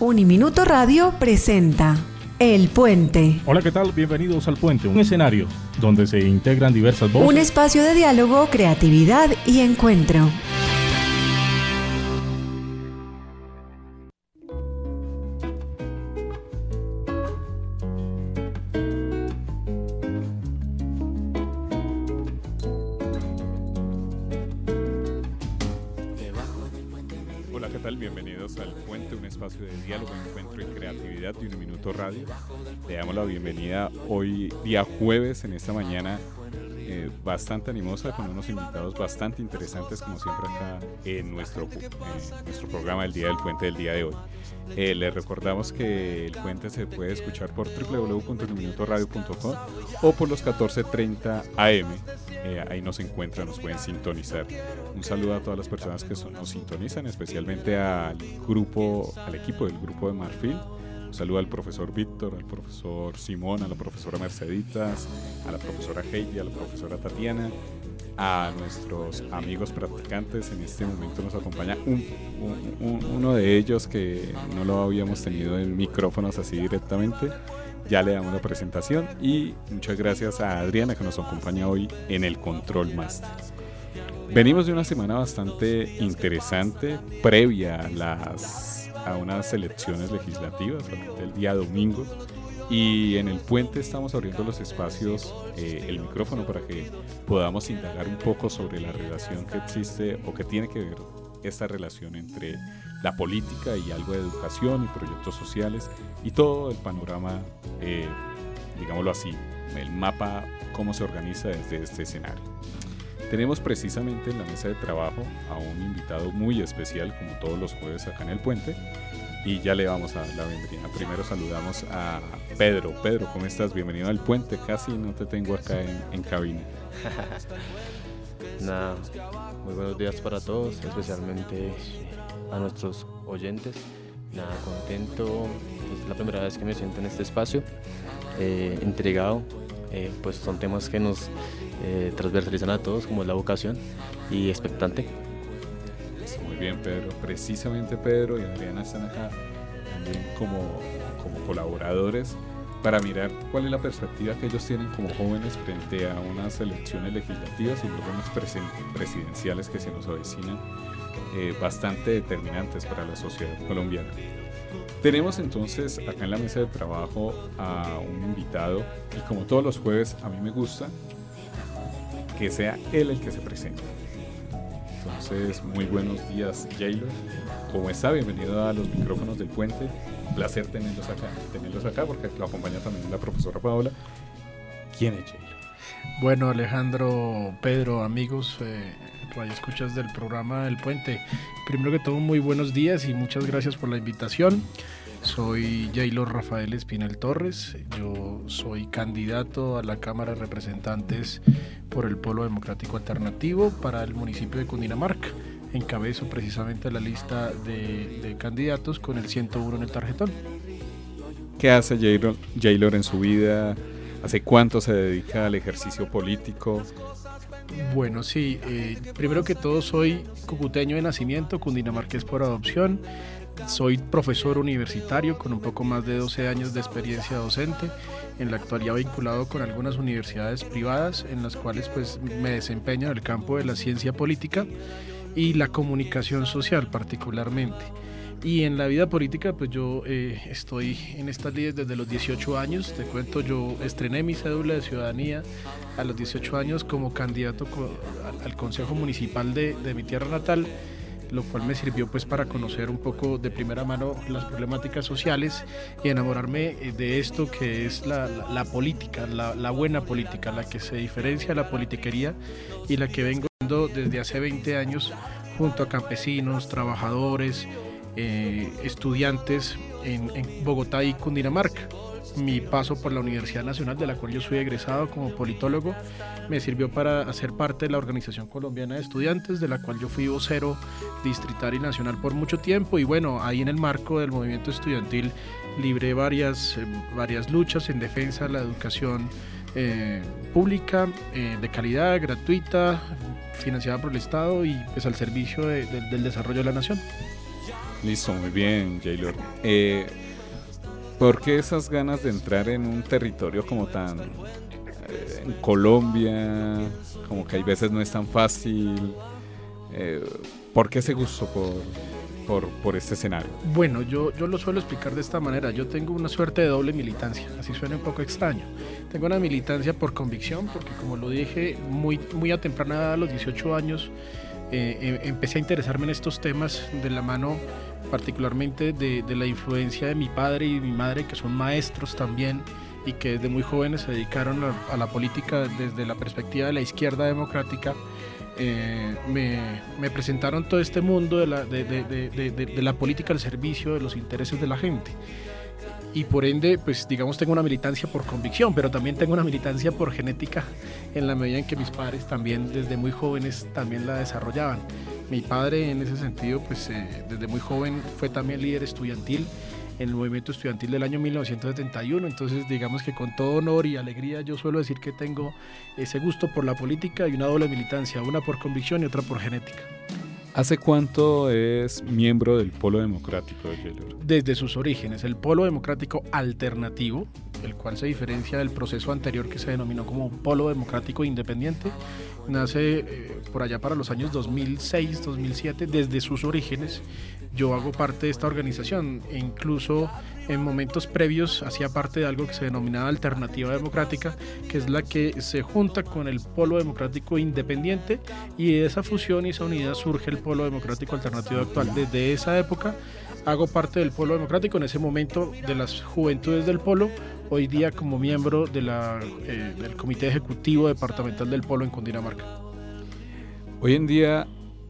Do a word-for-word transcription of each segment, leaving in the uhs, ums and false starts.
Uniminuto Radio presenta El Puente. Hola, ¿qué tal? Bienvenidos al Puente, un escenario donde se integran diversas voces. Un espacio de diálogo, creatividad y encuentro. Hola, ¿qué tal? Bienvenidos al Puente, un espacio de diálogo, encuentro y creatividad de Uniminuto Radio. Le damos la bienvenida hoy, día jueves, en esta mañana eh, bastante animosa, con unos invitados bastante interesantes, como siempre acá en nuestro, eh, nuestro programa del Día del Puente del día de hoy. Eh, les recordamos que el Puente se puede escuchar por doble u doble u doble u punto uniminuto radio punto com o por los catorce treinta A M. Eh, ahí nos encuentran, nos pueden sintonizar. Un saludo a todas las personas que son, nos sintonizan, especialmente al grupo, al equipo del grupo de Marfil. Un saludo al profesor Víctor, al profesor Simón, a la profesora Merceditas, a la profesora Heidi, a la profesora Tatiana, a nuestros amigos practicantes. En este momento nos acompaña un, un, un, uno de ellos que no lo habíamos tenido en micrófonos así directamente. Ya le damos la presentación y muchas gracias a Adriana, que nos acompaña hoy en el Control Master. Venimos de una semana bastante interesante previa a, las, a unas elecciones legislativas el día domingo, y en el Puente estamos abriendo los espacios, eh, el micrófono, para que podamos indagar un poco sobre la relación que existe o que tiene que ver esta relación entre la política y algo de educación y proyectos sociales y todo el panorama, eh, digámoslo así, el mapa, cómo se organiza desde este escenario. Tenemos precisamente en la mesa de trabajo a un invitado muy especial, como todos los jueves acá en el Puente, y ya le vamos a dar la bienvenida. Primero saludamos a Pedro. Pedro, ¿cómo estás? Bienvenido al Puente. Casi no te tengo acá en, en cabina. Nada, muy buenos días para todos, especialmente a nuestros oyentes. Nada, contento, es la primera vez que me siento en este espacio, eh, entregado, eh, pues son temas que nos eh, transversalizan a todos, como es la vocación, y expectante. Muy bien, Pedro. Precisamente Pedro y Adriana están acá también como, como colaboradores para mirar cuál es la perspectiva que ellos tienen como jóvenes frente a unas elecciones legislativas y luego unas presidenciales que se nos avecinan, eh, bastante determinantes para la sociedad colombiana. Tenemos entonces acá en la mesa de trabajo a un invitado, y como todos los jueves a mí me gusta que sea él el que se presente. Entonces, muy buenos días, Jaylor. ¿Cómo está? Bienvenido a los micrófonos del Puente. Un placer tenerlos acá, tenerlos acá porque lo acompaña también la profesora Paola. ¿Quién es Jaylor? Bueno, Alejandro, Pedro, amigos, eh, radioescuchas del programa del Puente. Primero que todo, muy buenos días y muchas gracias por la invitación. Soy Jaylor Rafael Espinel Torres. Yo soy candidato a la Cámara de Representantes por el Polo Democrático Alternativo para el municipio de Cundinamarca. Encabezo precisamente la lista de, de candidatos con el ciento uno en el tarjetón. ¿Qué hace Jaylor, Jaylor en su vida? ¿Hace cuánto se dedica al ejercicio político? Bueno, sí, eh, primero que todo soy cucuteño de nacimiento, cundinamarqués por adopción. Soy profesor universitario con un poco más de doce años de experiencia docente, en la actualidad vinculado con algunas universidades privadas en las cuales pues me desempeño en el campo de la ciencia política y la comunicación social particularmente. Y en la vida política pues yo eh, estoy en estas lides desde los dieciocho años. Te cuento, yo estrené mi cédula de ciudadanía a los dieciocho años como candidato al Consejo Municipal de, de mi tierra natal, lo cual me sirvió pues para conocer un poco de primera mano las problemáticas sociales y enamorarme de esto que es la, la, la política, la, la buena política, la que se diferencia de la politiquería y la que vengo haciendo desde hace veinte años junto a campesinos, trabajadores, eh, estudiantes en, en Bogotá y Cundinamarca. Mi paso por la Universidad Nacional, de la cual yo soy egresado como politólogo, me sirvió para hacer parte de la Organización Colombiana de Estudiantes, de la cual yo fui vocero distrital y nacional por mucho tiempo, y bueno, ahí en el marco del movimiento estudiantil libré varias, eh, varias luchas en defensa de la educación eh, pública, eh, de calidad, gratuita, financiada por el Estado y pues al servicio de, de, del desarrollo de la nación. Listo, muy bien, Jaylor. Eh, ¿Por qué esas ganas de entrar en un territorio como tan... Eh, en Colombia, como que hay veces no es tan fácil? Eh, ¿Por qué ese gusto por, por, por este escenario? Bueno, yo, yo lo suelo explicar de esta manera. Yo tengo una suerte de doble militancia, así suena un poco extraño. Tengo una militancia por convicción, porque como lo dije, muy, muy a temprana edad, a los dieciocho años, eh, eh, empecé a interesarme en estos temas de la mano particularmente de, de la influencia de mi padre y mi madre, que son maestros también, y que desde muy jóvenes se dedicaron a, a la política desde la perspectiva de la izquierda democrática. Eh, me, me presentaron todo este mundo de la, de, de, de, de, de la política al servicio de los intereses de la gente. Y por ende, pues digamos, tengo una militancia por convicción, pero también tengo una militancia por genética, en la medida en que mis padres también desde muy jóvenes también la desarrollaban. Mi padre en ese sentido, pues eh, desde muy joven fue también líder estudiantil en el movimiento estudiantil del año mil novecientos setenta y uno, entonces digamos que con todo honor y alegría yo suelo decir que tengo ese gusto por la política y una doble militancia, una por convicción y otra por genética. ¿Hace cuánto es miembro del Polo Democrático de Jaylor? Desde sus orígenes, el Polo Democrático Alternativo, el cual se diferencia del proceso anterior que se denominó como Polo Democrático Independiente, nace eh, por allá para los años dos mil seis, dos mil siete. Desde sus orígenes yo hago parte de esta organización e incluso en momentos previos hacía parte de algo que se denominaba Alternativa Democrática, que es la que se junta con el Polo Democrático Independiente, y de esa fusión y esa unidad surge el Polo Democrático Alternativo actual. Desde esa época hago parte del Polo Democrático, en ese momento de las juventudes del Polo, hoy día como miembro de la, eh, del Comité Ejecutivo Departamental del Polo en Cundinamarca. Hoy en día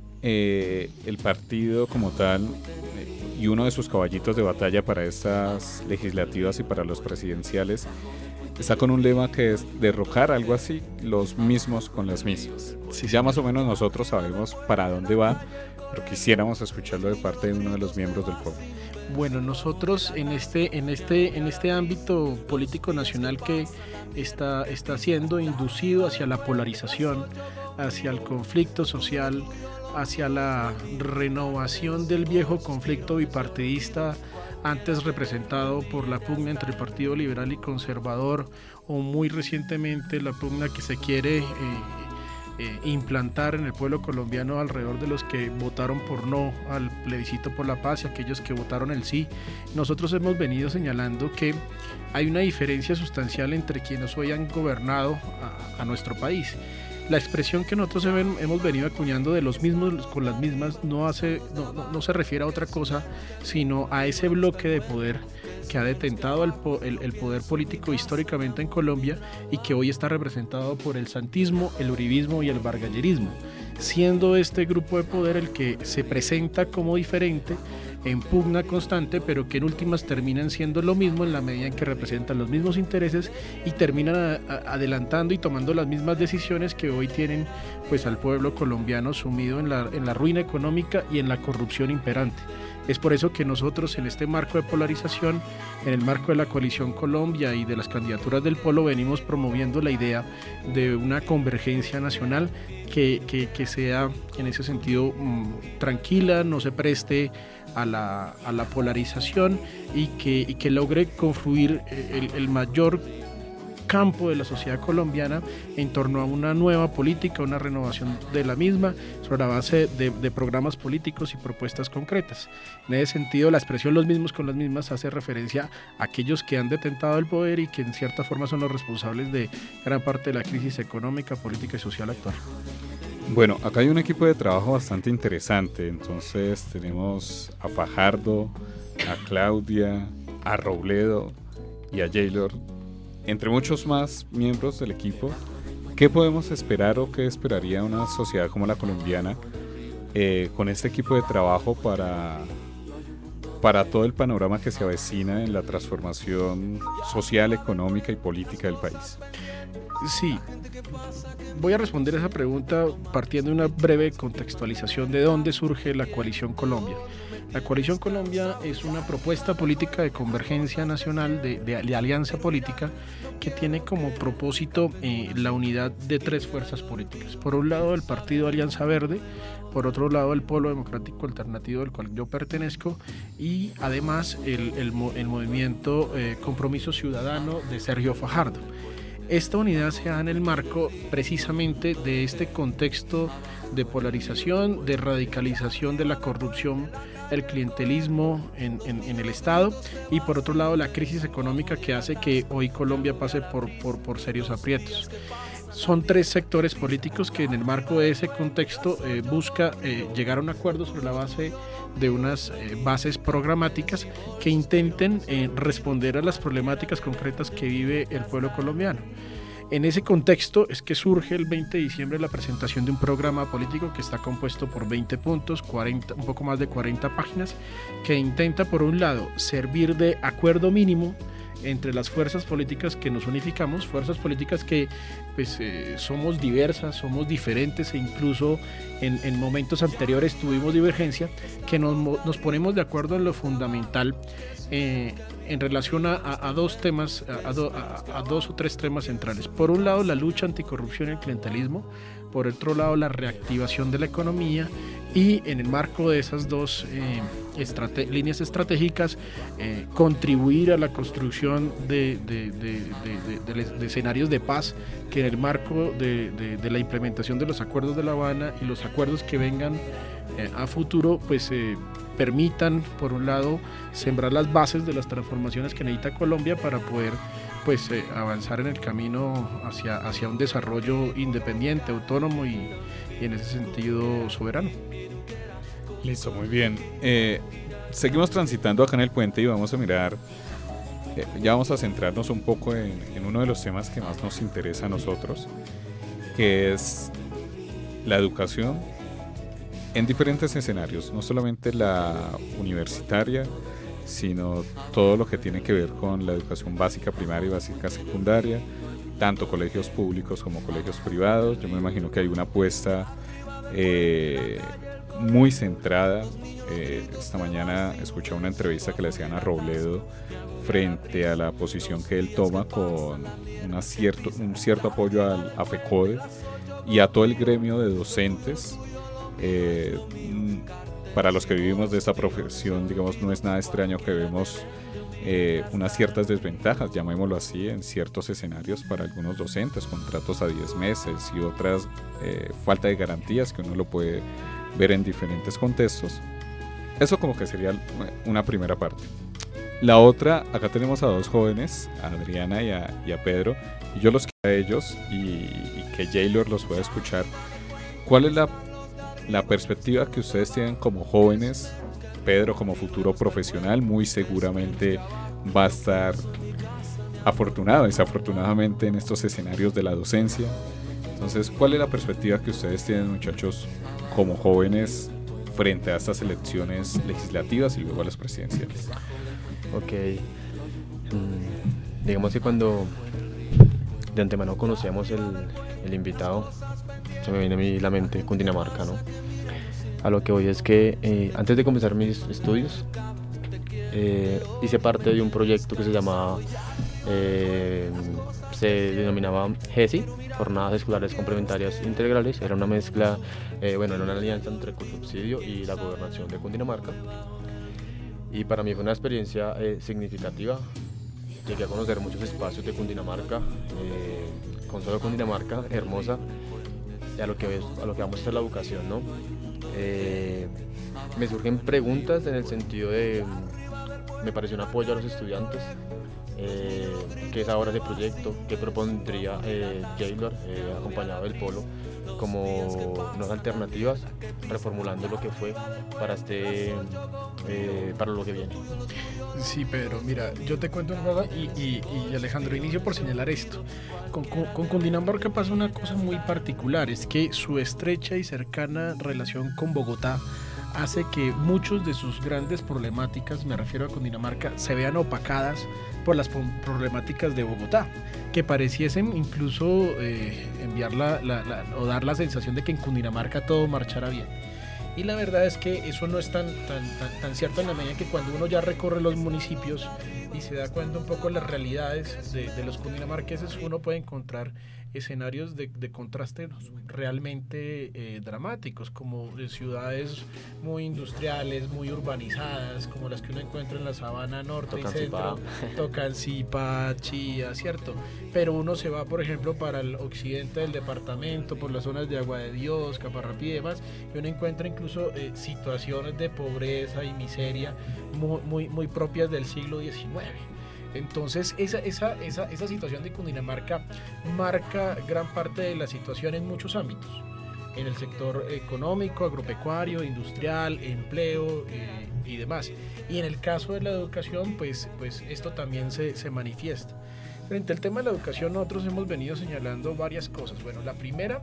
eh, el partido como tal eh, y uno de sus caballitos de batalla para estas legislativas y para los presidenciales está con un lema que es derrocar algo así, los mismos con las mismas. Sí, ya más o menos nosotros sabemos para dónde va, pero quisiéramos escucharlo de parte de uno de los miembros del pueblo. Bueno, nosotros en este, en este, en este ámbito político nacional que está, está siendo inducido hacia la polarización, hacia el conflicto social, hacia la renovación del viejo conflicto bipartidista antes representado por la pugna entre el Partido Liberal y Conservador, o muy recientemente la pugna que se quiere eh, eh, implantar en el pueblo colombiano alrededor de los que votaron por no al plebiscito por la paz y aquellos que votaron el sí. Nosotros hemos venido señalando que hay una diferencia sustancial entre quienes hoy han gobernado a, a nuestro país. La expresión que nosotros hemos venido acuñando de los mismos con las mismas no, hace, no, no, no se refiere a otra cosa, sino a ese bloque de poder que ha detentado el, el, el poder político históricamente en Colombia y que hoy está representado por el santismo, el uribismo y el vargallerismo, siendo este grupo de poder el que se presenta como diferente, en pugna constante, pero que en últimas terminan siendo lo mismo en la medida en que representan los mismos intereses y terminan a, a, adelantando y tomando las mismas decisiones que hoy tienen pues al pueblo colombiano sumido en la, en la ruina económica y en la corrupción imperante. Es por eso que nosotros en este marco de polarización, en el marco de la Coalición Colombia y de las candidaturas del Polo, venimos promoviendo la idea de una convergencia nacional que, que, que sea en ese sentido mmm, tranquila, no se preste a la, a la polarización y que, y que logre confluir el, el mayor campo de la sociedad colombiana en torno a una nueva política, una renovación de la misma sobre la base de, de programas políticos y propuestas concretas. En ese sentido, la expresión los mismos con las mismas hace referencia a aquellos que han detentado el poder y que en cierta forma son los responsables de gran parte de la crisis económica, política y social actual. Bueno, acá hay un equipo de trabajo bastante interesante. Entonces tenemos a Fajardo, a Claudia, a Robledo y a Jaylor, entre muchos más miembros del equipo. ¿Qué podemos esperar o qué esperaría una sociedad como la colombiana eh, con este equipo de trabajo para, para todo el panorama que se avecina en la transformación social, económica y política del país? Sí, voy a responder esa pregunta partiendo de una breve contextualización de dónde surge la Coalición Colombia. La Coalición Colombia es una propuesta política de convergencia nacional, de, de, de alianza política, que tiene como propósito eh, la unidad de tres fuerzas políticas. Por un lado, el Partido Alianza Verde, por otro lado, el Polo Democrático Alternativo, del cual yo pertenezco, y además el, el, el movimiento eh, Compromiso Ciudadano de Sergio Fajardo. Esta unidad se da en el marco precisamente de este contexto de polarización, de radicalización de la corrupción, el clientelismo en, en, en el Estado, y por otro lado la crisis económica que hace que hoy Colombia pase por, por, por serios aprietos. Son tres sectores políticos que en el marco de ese contexto eh, busca eh, llegar a un acuerdo sobre la base de unas eh, bases programáticas que intenten eh, responder a las problemáticas concretas que vive el pueblo colombiano. En ese contexto es que surge el veinte de diciembre la presentación de un programa político que está compuesto por veinte puntos, cuarenta, un poco más de cuarenta páginas, que intenta por un lado servir de acuerdo mínimo entre las fuerzas políticas que nos unificamos, fuerzas políticas que pues eh, somos diversas, somos diferentes e incluso en, en momentos anteriores tuvimos divergencia, que nos, nos ponemos de acuerdo en lo fundamental eh, en relación a, a, a dos temas, a, a, a dos o tres temas centrales. Por un lado, la lucha anticorrupción y el clientelismo, por otro lado, la reactivación de la economía, y en el marco de esas dos eh, estrate- líneas estratégicas, eh, contribuir a la construcción de, de, de, de, de, de, de escenarios de paz que en el marco de, de, de la implementación de los acuerdos de La Habana y los acuerdos que vengan eh, a futuro, pues eh, permitan, por un lado, sembrar las bases de las transformaciones que necesita Colombia para poder pues eh, avanzar en el camino hacia, hacia un desarrollo independiente, autónomo y, y en ese sentido soberano. Listo, muy bien. Eh, seguimos transitando acá en el puente y vamos a mirar, eh, ya vamos a centrarnos un poco en, en uno de los temas que más nos interesa a nosotros, que es la educación en diferentes escenarios, no solamente la universitaria, sino todo lo que tiene que ver con la educación básica primaria y básica secundaria, tanto colegios públicos como colegios privados. Yo me imagino que hay una apuesta eh, muy centrada. Eh, esta mañana escuché una entrevista que le hacían a Robledo frente a la posición que él toma con una cierto, un cierto apoyo al, a FECODE y a todo el gremio de docentes. Eh, para los que vivimos de esta profesión, digamos, no es nada extraño que vemos eh, unas ciertas desventajas, llamémoslo así, en ciertos escenarios para algunos docentes, contratos a diez meses y otras eh, falta de garantías que uno lo puede ver en diferentes contextos. Eso como que sería una primera parte. La otra, acá tenemos a dos jóvenes, a Adriana y a, y a Pedro, y yo los quiero a ellos y, y que Jaylor los pueda escuchar. ¿Cuál es la la perspectiva que ustedes tienen como jóvenes? Pedro, como futuro profesional, muy seguramente va a estar afortunado, desafortunadamente, en estos escenarios de la docencia. Entonces, ¿cuál es la perspectiva que ustedes tienen, muchachos, como jóvenes frente a estas elecciones legislativas y luego a las presidenciales? Ok, mm, digamos que cuando de antemano conocíamos el, el invitado, se me viene a mí la mente Cundinamarca, ¿no? A lo que voy es que eh, antes de comenzar mis estudios eh, hice parte de un proyecto que se llamaba, eh, se denominaba GESI, Jornadas Escolares Complementarias Integrales. Era una mezcla, eh, bueno, era una alianza entre Colsubsidio y la Gobernación de Cundinamarca. Y para mí fue una experiencia eh, significativa. Llegué a conocer muchos espacios de Cundinamarca, eh, con solo Cundinamarca, hermosa. Y a lo que, a lo que vamos a hacer la educación, ¿no? Eh, me surgen preguntas en el sentido de, me pareció un apoyo a los estudiantes, eh, qué es ahora ese proyecto, qué propondría eh, Jaylor, eh, acompañado del Polo, como nuevas alternativas, reformulando lo que fue para este, eh, para lo que viene. Sí, Pedro, mira, yo te cuento una cosa y, y, y Alejandro, inicio por señalar esto. Con, con, con Cundinamarca pasa una cosa muy particular, es que su estrecha y cercana relación con Bogotá hace que muchos de sus grandes problemáticas, me refiero a Cundinamarca, se vean opacadas por las problemáticas de Bogotá, que pareciesen incluso eh, enviar la, la, la, o dar la sensación de que en Cundinamarca todo marchara bien. Y la verdad es que eso no es tan, tan, tan, tan cierto en la medida que cuando uno ya recorre los municipios y se da cuenta un poco de las realidades de, de los cundinamarqueses, uno puede encontrar escenarios de, de contraste realmente eh, dramáticos, como de ciudades muy industriales, muy urbanizadas, como las que uno encuentra en la Sabana Norte y Centro, Tocancipá, Chía, ¿cierto? Pero uno se va, por ejemplo, para el occidente del departamento, por las zonas de Agua de Dios, Caparrapí y demás, y uno encuentra incluso eh, situaciones de pobreza y miseria muy, muy, muy propias del siglo diecinueve. Entonces esa, esa, esa, esa situación de Cundinamarca marca gran parte de la situación en muchos ámbitos, en el sector económico, agropecuario, industrial, empleo eh, y demás. Y en el caso de la educación, pues, pues esto también se, se manifiesta. Frente al tema de la educación, nosotros hemos venido señalando varias cosas. Bueno, la primera,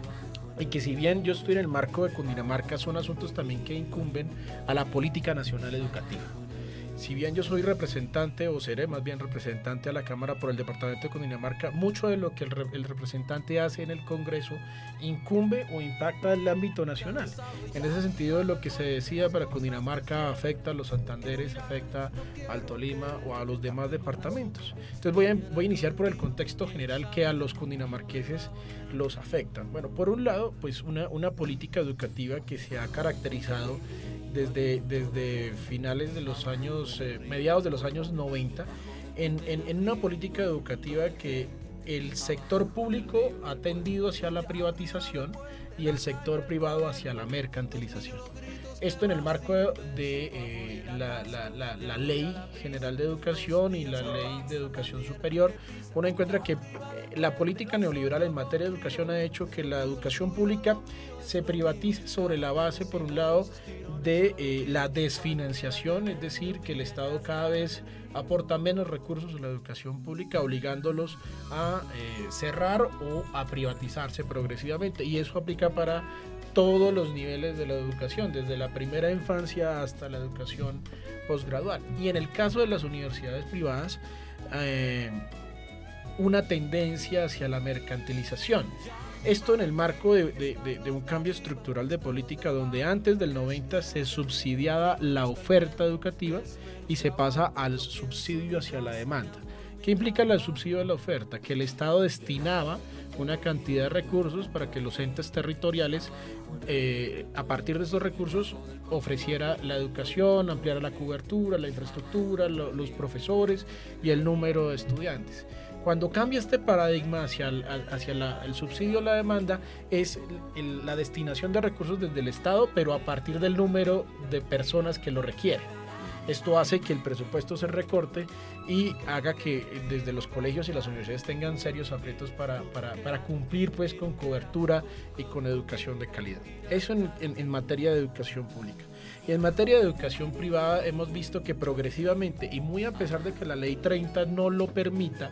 y que si bien yo estoy en el marco de Cundinamarca, son asuntos también que incumben a la política nacional educativa. Si bien yo soy representante, o seré más bien representante a la Cámara por el departamento de Cundinamarca, mucho de lo que el, re, el representante hace en el Congreso incumbe o impacta el ámbito nacional. En ese sentido, lo que se decida para Cundinamarca afecta a los Santanderes, afecta al Tolima o a los demás departamentos. Entonces voy a, voy a iniciar por el contexto general que a los cundinamarqueses los afecta. Bueno, por un lado, pues una, una política educativa que se ha caracterizado Desde, desde finales de los años, eh, mediados de los años noventa, en, en, en una política educativa que el sector público ha tendido hacia la privatización y el sector privado hacia la mercantilización. Esto en el marco de eh, la, la, la, la Ley General de Educación y la Ley de Educación Superior. Uno encuentra que la política neoliberal en materia de educación ha hecho que la educación pública se privatice sobre la base, por un lado, de eh, la desfinanciación, es decir, que el Estado cada vez aporta menos recursos a la educación pública, obligándolos a eh, cerrar o a privatizarse progresivamente. Y eso aplica para todos los niveles de la educación, desde la primera infancia hasta la educación posgradual. Y en el caso de las universidades privadas, eh, una tendencia hacia la mercantilización. Esto en el marco de, de, de, de un cambio estructural de política donde antes del noventa se subsidiaba la oferta educativa y se pasa al subsidio hacia la demanda. ¿Qué implica el subsidio a la oferta? Que el Estado destinaba una cantidad de recursos para que los entes territoriales, eh, a partir de estos recursos, ofreciera la educación, ampliara la cobertura, la infraestructura, lo, los profesores y el número de estudiantes. Cuando cambia este paradigma hacia el, hacia la, el subsidio a la demanda, es el, la destinación de recursos desde el Estado, pero a partir del número de personas que lo requieren. Esto hace que el presupuesto se recorte y haga que desde los colegios y las universidades tengan serios aprietos para, para, para cumplir pues con cobertura y con educación de calidad. Eso en, en, en materia de educación pública. Y en materia de educación privada hemos visto que progresivamente, y muy a pesar de que la ley treinta no lo permita,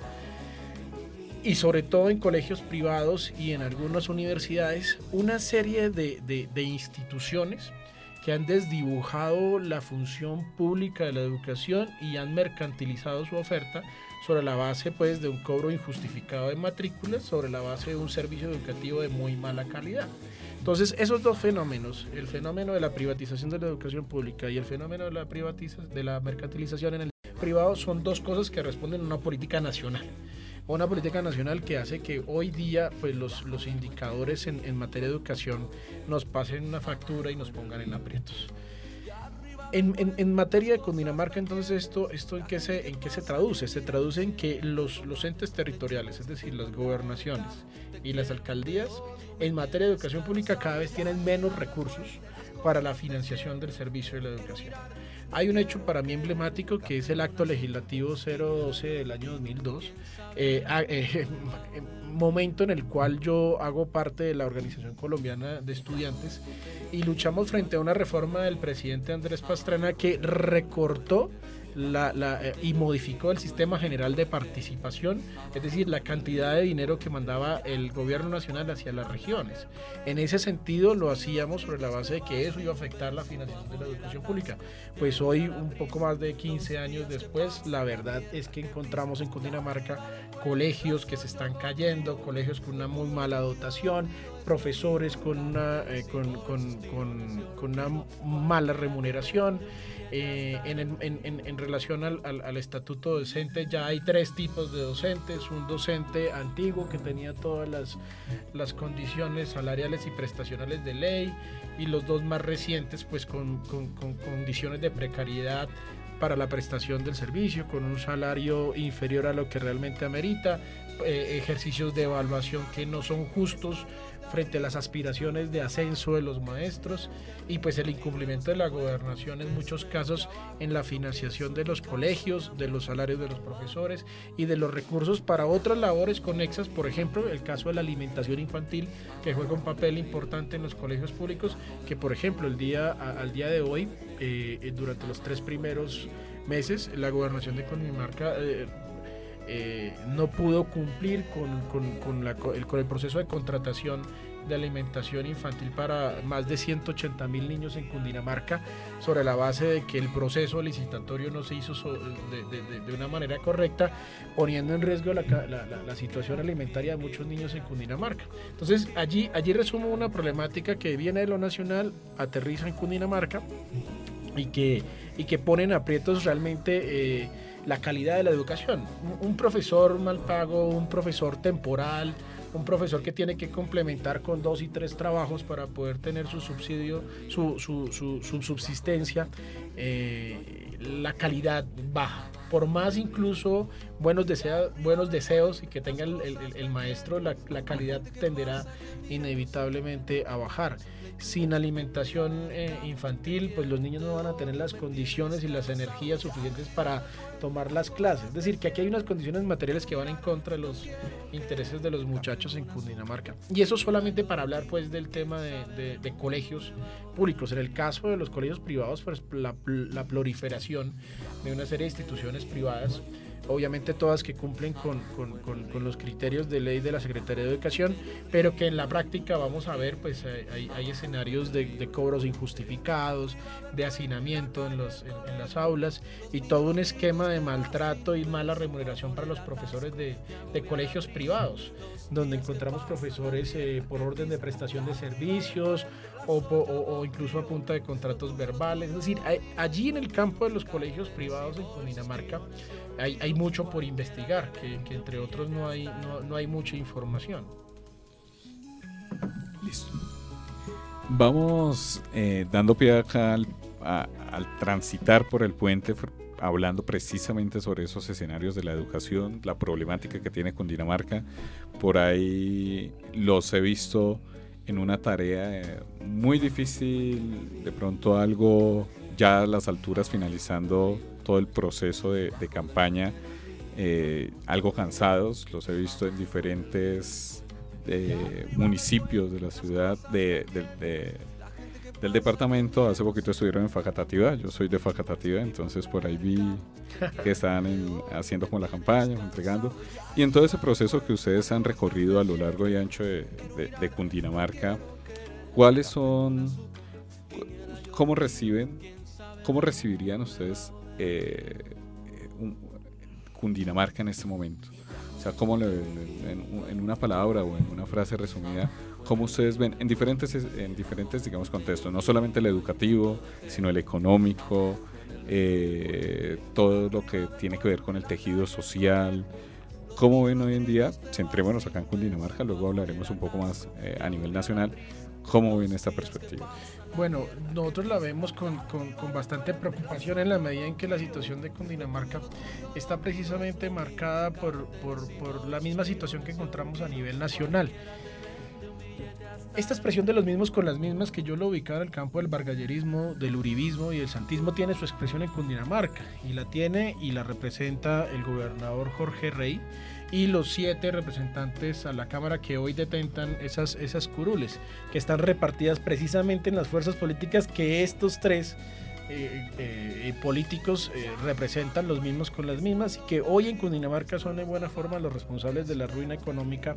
y sobre todo en colegios privados y en algunas universidades, una serie de, de, de instituciones que han desdibujado la función pública de la educación y han mercantilizado su oferta sobre la base pues, de un cobro injustificado de matrículas, sobre la base de un servicio educativo de muy mala calidad. Entonces, esos dos fenómenos, el fenómeno de la privatización de la educación pública y el fenómeno de la, privatiza- de la mercantilización en el privado, son dos cosas que responden a una política nacional. Una política nacional que hace que hoy día pues, los, los indicadores en, en materia de educación nos pasen una factura y nos pongan en aprietos. En, en, en materia de Cundinamarca, entonces, esto, esto en, qué se, ¿en qué se traduce? Se traduce en que los, los entes territoriales, es decir, las gobernaciones y las alcaldías, en materia de educación pública cada vez tienen menos recursos para la financiación del servicio de la educación. Hay un hecho para mí emblemático que es el acto legislativo cero doce del año dos mil dos, eh, eh, momento en el cual yo hago parte de la Organización Colombiana de Estudiantes y luchamos frente a una reforma del presidente Andrés Pastrana que recortó la, la, eh, y modificó el sistema general de participación, es decir, la cantidad de dinero que mandaba el gobierno nacional hacia las regiones. En ese sentido lo hacíamos sobre la base de que eso iba a afectar la financiación de la educación pública. Pues hoy, un poco más de quince años después, la verdad es que encontramos en Cundinamarca colegios que se están cayendo, colegios con una muy mala dotación, profesores con una, eh, con, con, con, con una mala remuneración. Eh, en, en, en, en relación al, al, al estatuto docente, ya hay tres tipos de docentes: un docente antiguo que tenía todas las, las condiciones salariales y prestacionales de ley, y los dos más recientes pues con, con, con condiciones de precariedad para la prestación del servicio, con un salario inferior a lo que realmente amerita, eh, ejercicios de evaluación que no son justos frente a las aspiraciones de ascenso de los maestros, y pues el incumplimiento de la gobernación en muchos casos en la financiación de los colegios, de los salarios de los profesores y de los recursos para otras labores conexas. Por ejemplo, el caso de la alimentación infantil, que juega un papel importante en los colegios públicos, que por ejemplo el día, a, al día de hoy, eh, durante los tres primeros meses, la gobernación de Cundinamarca eh, Eh, no pudo cumplir con, con, con, la, el, con el proceso de contratación de alimentación infantil para más de ciento ochenta mil niños en Cundinamarca, sobre la base de que el proceso licitatorio no se hizo so, de, de, de una manera correcta, poniendo en riesgo la, la, la, la situación alimentaria de muchos niños en Cundinamarca. Entonces allí, allí resumo una problemática que viene de lo nacional, aterriza en Cundinamarca y que, y que pone en aprietos realmente eh, la calidad de la educación. Un profesor mal pago, un profesor temporal, un profesor que tiene que complementar con dos y tres trabajos para poder tener su subsidio, su, su, su, su subsistencia, eh, la calidad baja. Por más incluso buenos, desea, buenos deseos y que tenga el, el, el maestro, la, la calidad tenderá inevitablemente a bajar. Sin alimentación eh, infantil, pues los niños no van a tener las condiciones y las energías suficientes para tomar las clases. Es decir, que aquí hay unas condiciones materiales que van en contra de los intereses de los muchachos en Cundinamarca. Y eso solamente para hablar pues del tema de, de, de colegios públicos. En el caso de los colegios privados, pues la, la proliferación de una serie de instituciones privadas, obviamente todas que cumplen con, con, con, con los criterios de ley de la Secretaría de Educación, pero que en la práctica vamos a ver, pues hay, hay escenarios de, de cobros injustificados, de hacinamiento en, los, en, en las aulas, y todo un esquema de maltrato y mala remuneración para los profesores de, de colegios privados, donde encontramos profesores eh, por orden de prestación de servicios o, o, o incluso a punta de contratos verbales. Es decir, hay, allí en el campo de los colegios privados en Cundinamarca hay, hay mucho por investigar, que, que entre otros no hay, no, no hay mucha información. Listo. Vamos eh, dando pie acá al, a, al transitar por el puente, hablando precisamente sobre esos escenarios de la educación, la problemática que tiene Cundinamarca. Por ahí los he visto en una tarea eh, muy difícil, de pronto algo ya a las alturas finalizando todo el proceso de, de campaña, eh, algo cansados. Los he visto en diferentes eh, municipios de la ciudad, de, de, de, del departamento. Hace poquito estuvieron en Facatativá, yo soy de Facatativá, entonces por ahí vi que estaban en, haciendo como la campaña, entregando. Y en todo ese proceso que ustedes han recorrido a lo largo y ancho de, de, de Cundinamarca, ¿cuáles son, cómo reciben, cómo recibirían ustedes eh, un, Cundinamarca en este momento? O sea, ¿cómo le, en, en una palabra o en una frase resumida, cómo ustedes ven en diferentes, en diferentes digamos, contextos, no solamente el educativo, sino el económico, eh, todo lo que tiene que ver con el tejido social? ¿Cómo ven hoy en día? Centrémonos acá en Cundinamarca, luego hablaremos un poco más eh, a nivel nacional. ¿Cómo ven esta perspectiva? Bueno, nosotros la vemos con, con, con bastante preocupación en la medida en que la situación de Cundinamarca está precisamente marcada por, por, por la misma situación que encontramos a nivel nacional. Esta expresión de los mismos con las mismas, que yo lo ubicaba en el campo del bargallerismo, del uribismo y del santismo, tiene su expresión en Cundinamarca, y la tiene y la representa el gobernador Jorge Rey y los siete representantes a la Cámara que hoy detentan esas, esas curules, que están repartidas precisamente en las fuerzas políticas que estos tres eh, eh, políticos eh, representan los mismos con las mismas, y que hoy en Cundinamarca son en buena forma los responsables de la ruina económica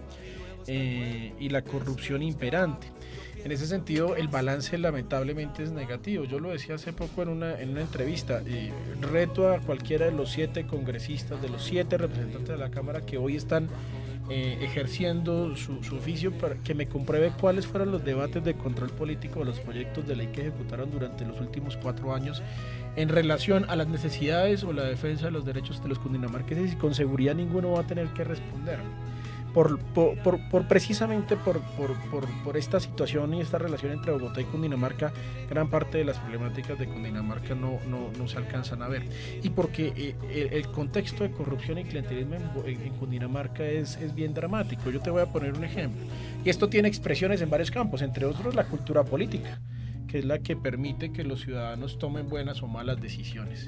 eh, y la corrupción imperante. En ese sentido, el balance lamentablemente es negativo. Yo lo decía hace poco en una, en una entrevista. Eh, reto a cualquiera de los siete congresistas, de los siete representantes de la Cámara que hoy están eh, ejerciendo su, su oficio, para que me compruebe cuáles fueron los debates de control político de los proyectos de ley que ejecutaron durante los últimos cuatro años en relación a las necesidades o la defensa de los derechos de los cundinamarqueses, y con seguridad ninguno va a tener que responder. Por, por, por, por precisamente por, por, por, por esta situación y esta relación entre Bogotá y Cundinamarca, gran parte de las problemáticas de Cundinamarca no, no, no se alcanzan a ver. Y porque eh, el, el contexto de corrupción y clientelismo en, en, en Cundinamarca es, es bien dramático. Yo te voy a poner un ejemplo. Y esto tiene expresiones en varios campos, entre otros la cultura política, que es la que permite que los ciudadanos tomen buenas o malas decisiones.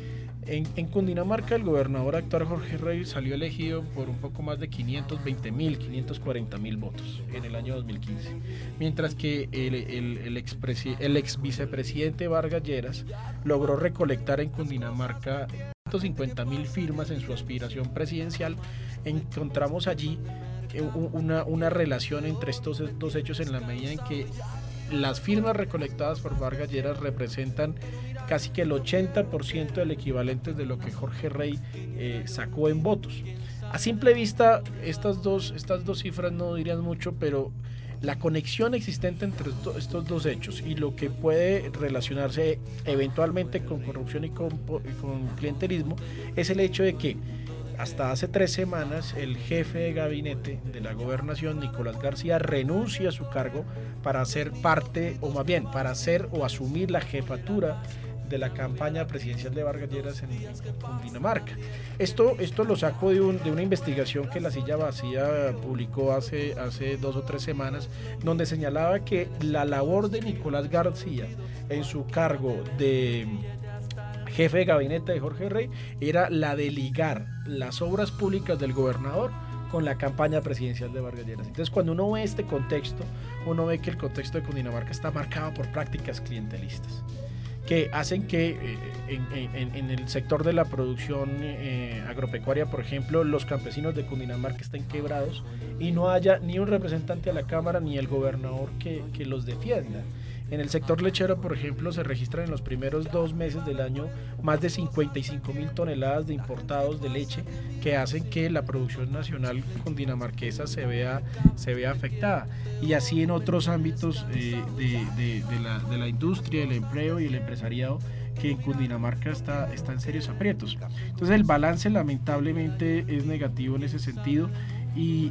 En, en Cundinamarca, el gobernador actual Jorge Rey salió elegido por un poco más de quinientos veinte mil, quinientos cuarenta mil votos en el año dos mil quince, mientras que el, el, el, expresi, el ex vicepresidente Vargas Lleras logró recolectar en Cundinamarca ciento cincuenta mil firmas en su aspiración presidencial. Encontramos allí una, una relación entre estos dos hechos, en la medida en que las firmas recolectadas por Vargas Lleras representan casi que el ochenta por ciento del equivalente de lo que Jorge Rey eh, sacó en votos. A simple vista, estas dos, estas dos cifras no dirían mucho, pero la conexión existente entre estos dos hechos y lo que puede relacionarse eventualmente con corrupción y con, y con clientelismo es el hecho de que hasta hace tres semanas el jefe de gabinete de la gobernación, Nicolás García, renuncia a su cargo para hacer parte, o más bien, para hacer o asumir la jefatura de la campaña presidencial de Vargas Lleras en, en Cundinamarca. Esto, esto lo saco de, un, de una investigación que La Silla Vacía publicó hace, hace dos o tres semanas, donde señalaba que la labor de Nicolás García en su cargo de jefe de gabinete de Jorge Rey era la de ligar las obras públicas del gobernador con la campaña presidencial de Vargas Lleras. Entonces, cuando uno ve este contexto, uno ve que el contexto de Cundinamarca está marcado por prácticas clientelistas que hacen que eh, en, en, en el sector de la producción eh, agropecuaria, por ejemplo, los campesinos de Cundinamarca estén quebrados y no haya ni un representante a la Cámara ni el gobernador que, que los defienda. En el sector lechero, por ejemplo, se registran en los primeros dos meses del año más de cincuenta y cinco mil toneladas de importados de leche, que hacen que la producción nacional cundinamarquesa se vea, se vea afectada. Y así en otros ámbitos eh, de, de, de, la, de la industria, el empleo y el empresariado, que en Cundinamarca está, está en serios aprietos. Entonces el balance lamentablemente es negativo en ese sentido, y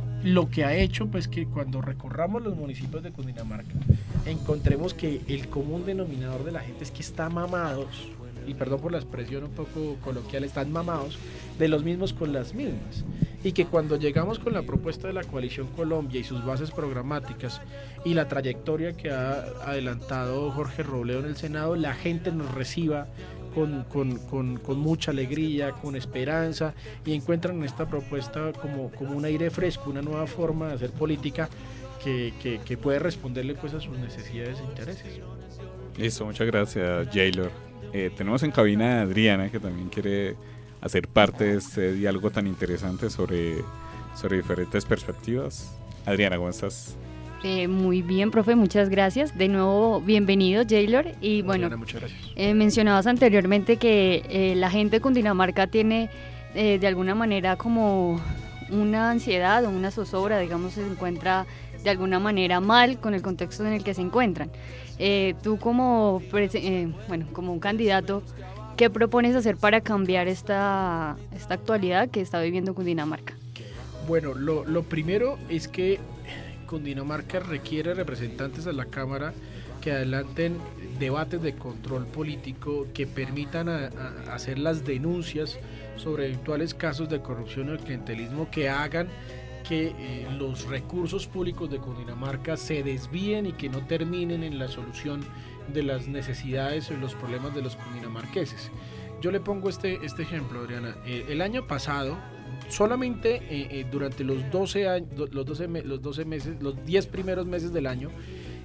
lo que ha hecho pues que cuando recorramos los municipios de Cundinamarca encontremos que el común denominador de la gente es que está mamados, y perdón por la expresión un poco coloquial, están mamados de los mismos con las mismas, y que cuando llegamos con la propuesta de la Coalición Colombia y sus bases programáticas y la trayectoria que ha adelantado Jorge Robledo en el Senado, la gente nos reciba Con, con, con, con mucha alegría, con esperanza, y encuentran en esta propuesta como, como un aire fresco, una nueva forma de hacer política que, que, que puede responderle pues a sus necesidades e intereses. Listo, muchas gracias, Jaylor. Eh, tenemos en cabina a Adriana, que también quiere hacer parte de este diálogo tan interesante sobre, sobre diferentes perspectivas. Adriana, ¿cómo estás? Eh, muy bien, profe, muchas gracias. De nuevo, bienvenido, Jaylor. Y bueno, Adriana, muchas gracias. Eh, mencionabas anteriormente que eh, la gente de Cundinamarca tiene eh, de alguna manera como una ansiedad o una zozobra, digamos, se encuentra de alguna manera mal con el contexto en el que se encuentran. Eh, tú como, eh, bueno, como un candidato, ¿qué propones hacer para cambiar esta, esta actualidad que está viviendo Cundinamarca? Bueno, lo, lo primero es que Cundinamarca requiere representantes a la Cámara que adelanten debates de control político que permitan a, a hacer las denuncias sobre eventuales casos de corrupción o de clientelismo, que hagan que eh, los recursos públicos de Cundinamarca se desvíen y que no terminen en la solución de las necesidades o los problemas de los cundinamarqueses. Yo le pongo este, este ejemplo, Adriana. Eh, el año pasado, solamente eh, eh, durante los doce, años, los, doce, los doce meses, los diez primeros meses del año,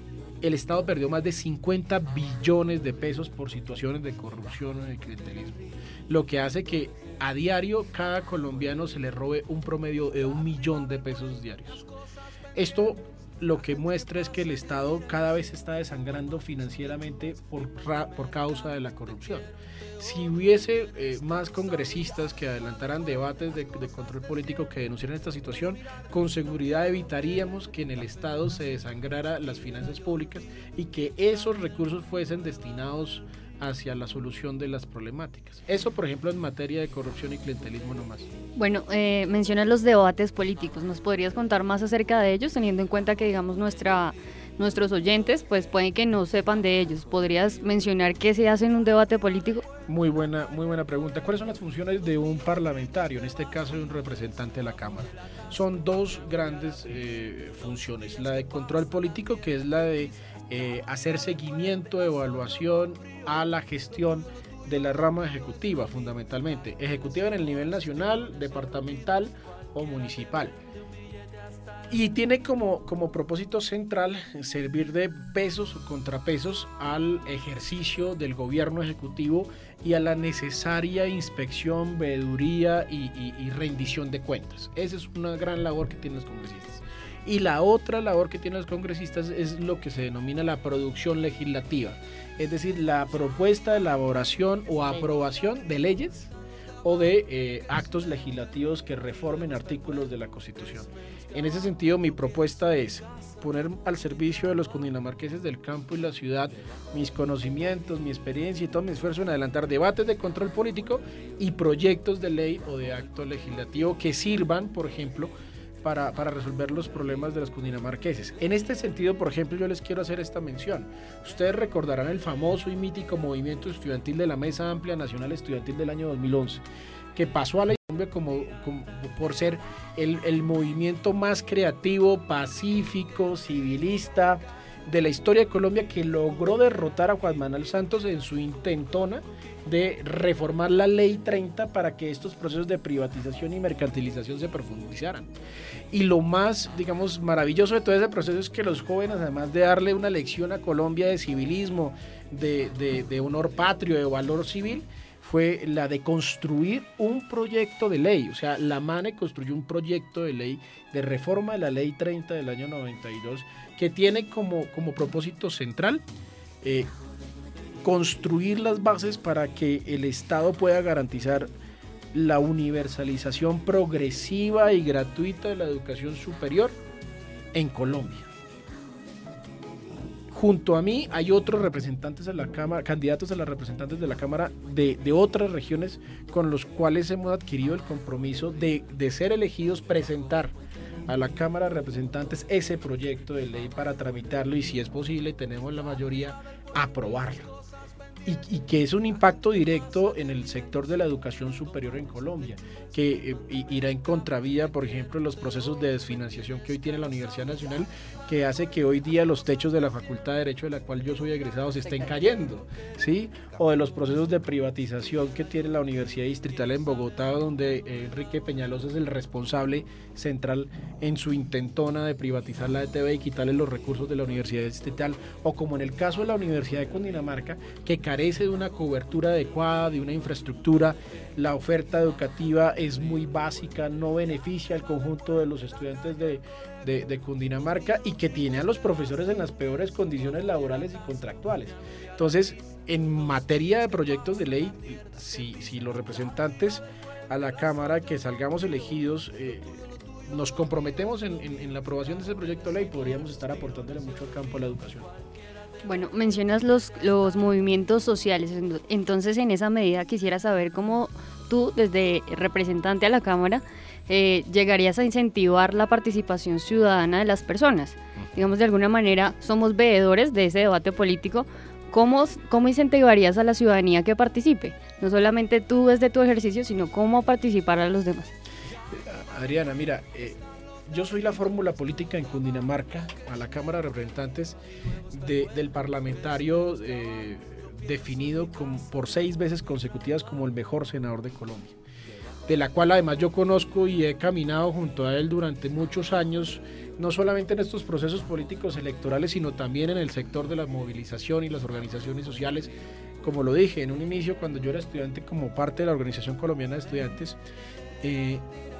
el Estado perdió más de cincuenta billones de pesos por situaciones de corrupción o de clientelismo, lo que hace que a diario cada colombiano se le robe un promedio de un millón de pesos diarios. Esto lo que muestra es que el Estado cada vez se está desangrando financieramente por, por causa de la corrupción. Si hubiese eh, más congresistas que adelantaran debates de, de control político que denunciaran esta situación, con seguridad evitaríamos que en el Estado se desangrara las finanzas públicas y que esos recursos fuesen destinados hacia la solución de las problemáticas. Eso, por ejemplo, en materia de corrupción y clientelismo nomás. Bueno, eh, mencionas los debates políticos. ¿Nos podrías contar más acerca de ellos, teniendo en cuenta que, digamos, nuestra... nuestros oyentes pues pueden que no sepan de ellos? ¿Podrías mencionar qué se hace en un debate político? Muy buena, muy buena pregunta. ¿Cuáles son las funciones de un parlamentario, en este caso de un representante de la Cámara? Son dos grandes eh, funciones. La de control político, que es la de eh, hacer seguimiento, evaluación a la gestión de la rama ejecutiva, fundamentalmente. Ejecutiva en el nivel nacional, departamental o municipal. Y tiene como, como propósito central servir de pesos o contrapesos al ejercicio del gobierno ejecutivo y a la necesaria inspección, veeduría y, y, y rendición de cuentas. Esa es una gran labor que tienen los congresistas. Y la otra labor que tienen los congresistas es lo que se denomina la producción legislativa, es decir, la propuesta, elaboración o aprobación de leyes o de eh, actos legislativos que reformen artículos de la Constitución. En ese sentido, mi propuesta es poner al servicio de los cundinamarqueses del campo y la ciudad mis conocimientos, mi experiencia y todo mi esfuerzo en adelantar debates de control político y proyectos de ley o de acto legislativo que sirvan, por ejemplo, Para, para resolver los problemas de los cundinamarqueses. En este sentido, por ejemplo, yo les quiero hacer esta mención. Ustedes recordarán el famoso y mítico movimiento estudiantil de la Mesa Amplia Nacional Estudiantil del año dos mil once, que pasó a la historia como, como por ser el, el movimiento más creativo, pacífico, civilista de la historia de Colombia, que logró derrotar a Juan Manuel Santos en su intentona de reformar la ley treinta para que estos procesos de privatización y mercantilización se profundizaran. Y lo más, digamos, maravilloso de todo ese proceso es que los jóvenes, además de darle una lección a Colombia de civilismo, de, de, de honor patrio, de valor civil, fue la de construir un proyecto de ley. O sea, la MANE construyó un proyecto de ley de reforma de la ley treinta del año noventa y dos, que tiene como, como propósito central eh, construir las bases para que el Estado pueda garantizar la universalización progresiva y gratuita de la educación superior en Colombia. Junto a mí hay otros representantes a la Cámara, candidatos a las representantes de la Cámara de, de otras regiones con los cuales hemos adquirido el compromiso de, de ser elegidos, presentar a la Cámara de Representantes ese proyecto de ley para tramitarlo y, si es posible, tenemos la mayoría, aprobarlo. Y, y que es un impacto directo en el sector de la educación superior en Colombia, que eh, irá en contravía, por ejemplo, en los procesos de desfinanciación que hoy tiene la Universidad Nacional, que hace que hoy día los techos de la Facultad de Derecho, de la cual yo soy egresado, se estén cayendo, ¿sí? O de los procesos de privatización que tiene la Universidad Distrital en Bogotá, donde eh, Enrique Peñalosa es el responsable central en su intentona de privatizar la E T B y quitarle los recursos de la Universidad Distrital, o como en el caso de la Universidad de Cundinamarca, que carece de una cobertura adecuada, de una infraestructura, la oferta educativa es muy básica, no beneficia al conjunto de los estudiantes de, de, de Cundinamarca y que tiene a los profesores en las peores condiciones laborales y contractuales. Entonces, en materia de proyectos de ley, si, si los representantes a la Cámara que salgamos elegidos eh, nos comprometemos en, en, en la aprobación de ese proyecto de ley, podríamos estar aportándole mucho al campo de la educación. Bueno, mencionas los, los movimientos sociales, entonces en esa medida quisiera saber cómo tú, desde representante a la Cámara, eh, llegarías a incentivar la participación ciudadana de las personas. Digamos, de alguna manera somos veedores de ese debate político. ¿Cómo, cómo incentivarías a la ciudadanía que participe? No solamente tú desde tu ejercicio, sino cómo participar a los demás. Adriana, mira, eh, yo soy la fórmula política en Cundinamarca, a la Cámara de Representantes, de, del parlamentario eh, definido con, por seis veces consecutivas como el mejor senador de Colombia, de la cual además yo conozco y he caminado junto a él durante muchos años no solamente en estos procesos políticos electorales, sino también en el sector de la movilización y las organizaciones sociales. Como lo dije en un inicio, cuando yo era estudiante como parte de la Organización Colombiana de Estudiantes, eh,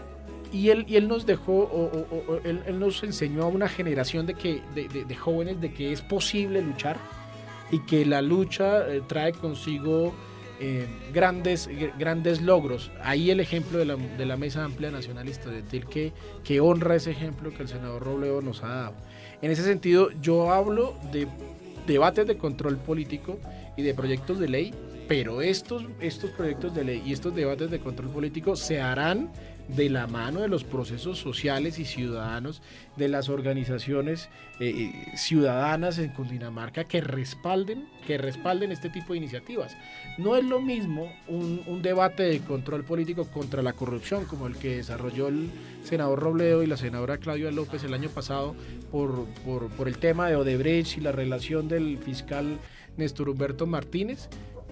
y, él, y él nos dejó, o, o, o él, él nos enseñó a una generación de, que, de, de, de jóvenes de que es posible luchar y que la lucha eh, trae consigo eh, grandes, grandes logros. Ahí el ejemplo de la, de la Mesa Amplia Nacional Estudiantil que, que honra ese ejemplo que el senador Robledo nos ha dado. En ese sentido, yo hablo de debates de control político y de proyectos de ley, pero estos, estos proyectos de ley y estos debates de control político se harán de la mano de los procesos sociales y ciudadanos, de las organizaciones eh, ciudadanas en Cundinamarca que respalden, que respalden este tipo de iniciativas. No es lo mismo un, un debate de control político contra la corrupción como el que desarrolló el senador Robledo y la senadora Claudia López el año pasado por, por, por el tema de Odebrecht y la relación del fiscal Néstor Humberto Martínez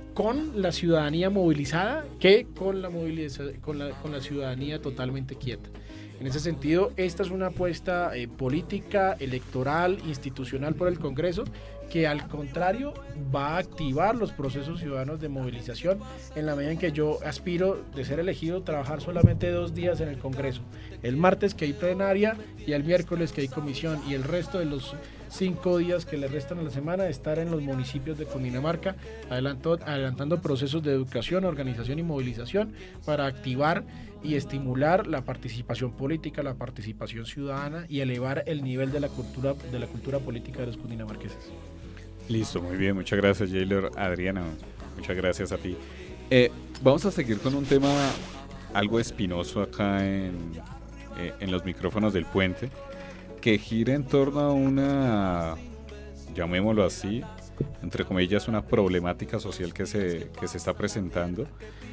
con la ciudadanía movilizada que con la, moviliza- con la, con la ciudadanía totalmente quieta. En ese sentido, esta es una apuesta eh, política, electoral, institucional por el Congreso, que al contrario va a activar los procesos ciudadanos de movilización en la medida en que yo aspiro de ser elegido trabajar solamente dos días en el Congreso, el martes que hay plenaria y el miércoles que hay comisión, y el resto de los cinco días que le restan a la semana estar en los municipios de Cundinamarca adelanto, adelantando procesos de educación, organización y movilización para activar y estimular la participación política, la participación ciudadana y elevar el nivel de la cultura, de la cultura política de los cundinamarqueses. Listo, muy bien, muchas gracias, Jaylor. Adriana, muchas gracias a ti. Eh, vamos a seguir con un tema algo espinoso acá en, eh, en los micrófonos del puente, que gira en torno a una, llamémoslo así, entre comillas, una problemática social que se, que se está presentando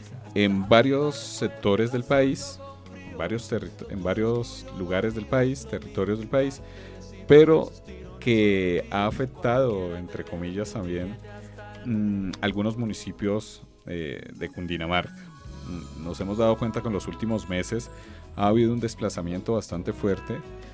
en varios sectores del país, en varios, territo- en varios lugares del país, territorios del país, pero que ha afectado, entre comillas, también mmm, algunos municipios eh, de Cundinamarca. Nos hemos dado cuenta que en los últimos meses ha habido un desplazamiento bastante fuerte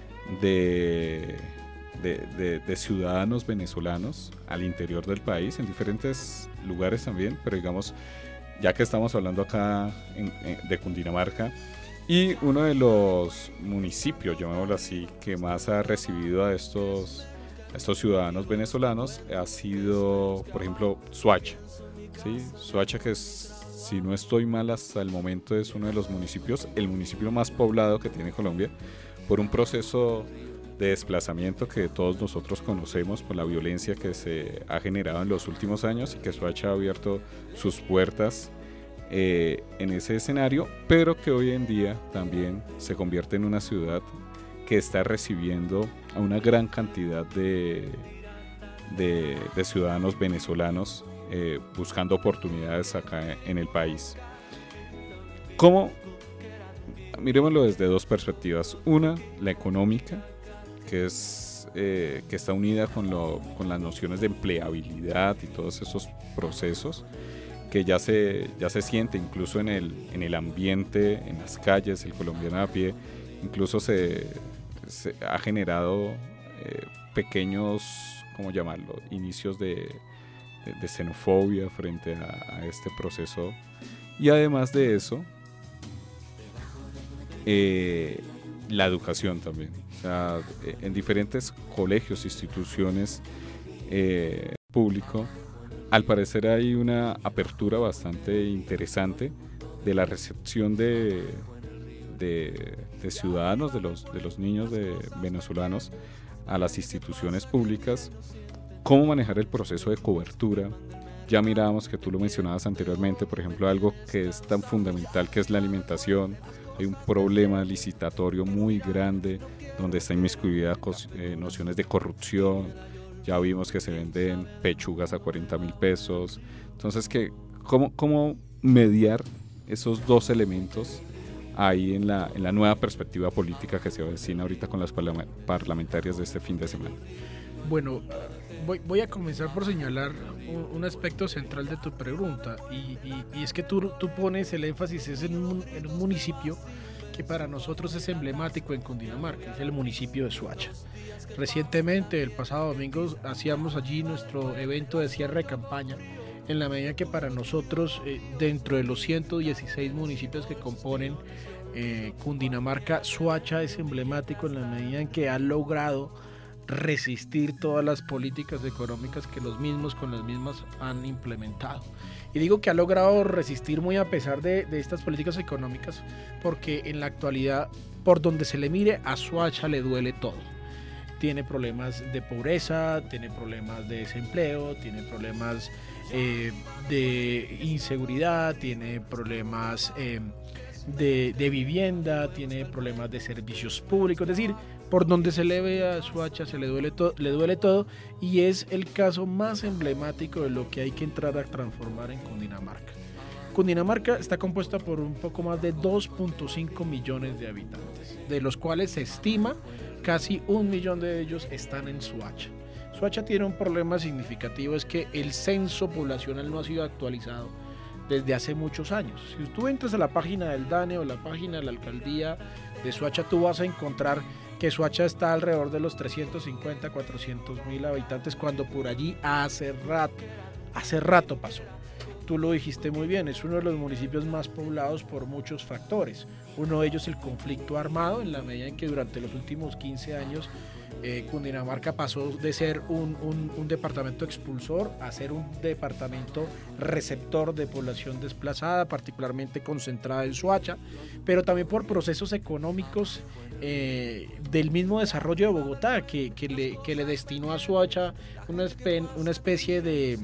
de, de, de, de ciudadanos venezolanos al interior del país, en diferentes lugares también, pero digamos, ya que estamos hablando acá en, en, de Cundinamarca, y uno de los municipios, llamémoslo así, que más ha recibido a estos, a estos ciudadanos venezolanos ha sido, por ejemplo, Soacha, ¿sí? Soacha, que es, si no estoy mal, hasta el momento es uno de los municipios, el municipio más poblado que tiene Colombia, por un proceso de desplazamiento que todos nosotros conocemos por la violencia que se ha generado en los últimos años y que Soacha ha abierto sus puertas eh, en ese escenario, pero que hoy en día también se convierte en una ciudad que está recibiendo a una gran cantidad de, de, de ciudadanos venezolanos eh, buscando oportunidades acá en el país. ¿Cómo? Miremoslo desde dos perspectivas. Una, la económica, que es eh, que está unida con, lo, con las nociones de empleabilidad y todos esos procesos que ya se, ya se siente incluso en el, en el ambiente, en las calles, el colombiano a pie, incluso se, se ha generado eh, pequeños, ¿cómo llamarlo?, inicios de, de, de xenofobia frente a, a este proceso. Y además de eso, eh, la educación también. O sea, en diferentes colegios, instituciones eh, públicos, al parecer hay una apertura bastante interesante de la recepción de, de, de ciudadanos, de los, de los niños de venezolanos a las instituciones públicas, cómo manejar el proceso de cobertura. Ya mirábamos que tú lo mencionabas anteriormente, por ejemplo, algo que es tan fundamental que es la alimentación. Hay un problema licitatorio muy grande donde está inmiscuida eh, nociones de corrupción. Ya vimos que se venden pechugas a cuarenta mil pesos. Entonces, ¿qué, cómo, ¿cómo mediar esos dos elementos ahí en la, en la nueva perspectiva política que se avecina ahorita con las parla- parlamentarias de este fin de semana? Bueno, voy, voy a comenzar por señalar un, un aspecto central de tu pregunta y, y, y es que tú, tú pones el énfasis es en un, en un municipio que para nosotros es emblemático en Cundinamarca, es el municipio de Soacha. Recientemente, el pasado domingo, hacíamos allí nuestro evento de cierre de campaña, en la medida que para nosotros, eh, dentro de los ciento dieciséis municipios que componen eh, Cundinamarca, Soacha es emblemático en la medida en que ha logrado resistir todas las políticas económicas que los mismos con las mismas han implementado. Y digo que ha logrado resistir muy a pesar de, de estas políticas económicas, porque en la actualidad, por donde se le mire, a Soacha le duele todo. Tiene problemas de pobreza, tiene problemas de desempleo, tiene problemas eh, de inseguridad, tiene problemas eh, de, de vivienda, tiene problemas de servicios públicos, es decir, por donde se le ve a Soacha se le duele, to- le duele todo, y es el caso más emblemático de lo que hay que entrar a transformar en Cundinamarca. Cundinamarca está compuesta por un poco más de dos punto cinco millones de habitantes, de los cuales se estima casi un millón de ellos están en Soacha. Soacha tiene un problema significativo, es que el censo poblacional no ha sido actualizado desde hace muchos años. Si tú entras a la página del DANE o la página de la alcaldía de Soacha, tú vas a encontrar que Soacha está alrededor de los trescientos cincuenta, cuatrocientos mil habitantes, cuando por allí hace rato, hace rato pasó. Tú lo dijiste muy bien, es uno de los municipios más poblados por muchos factores. Uno de ellos el conflicto armado, en la medida en que durante los últimos quince años eh, Cundinamarca pasó de ser un, un, un departamento expulsor a ser un departamento receptor de población desplazada, particularmente concentrada en Soacha, pero también por procesos económicos eh, del mismo desarrollo de Bogotá, que, que, le, que le destinó a Soacha una, espe- una especie de,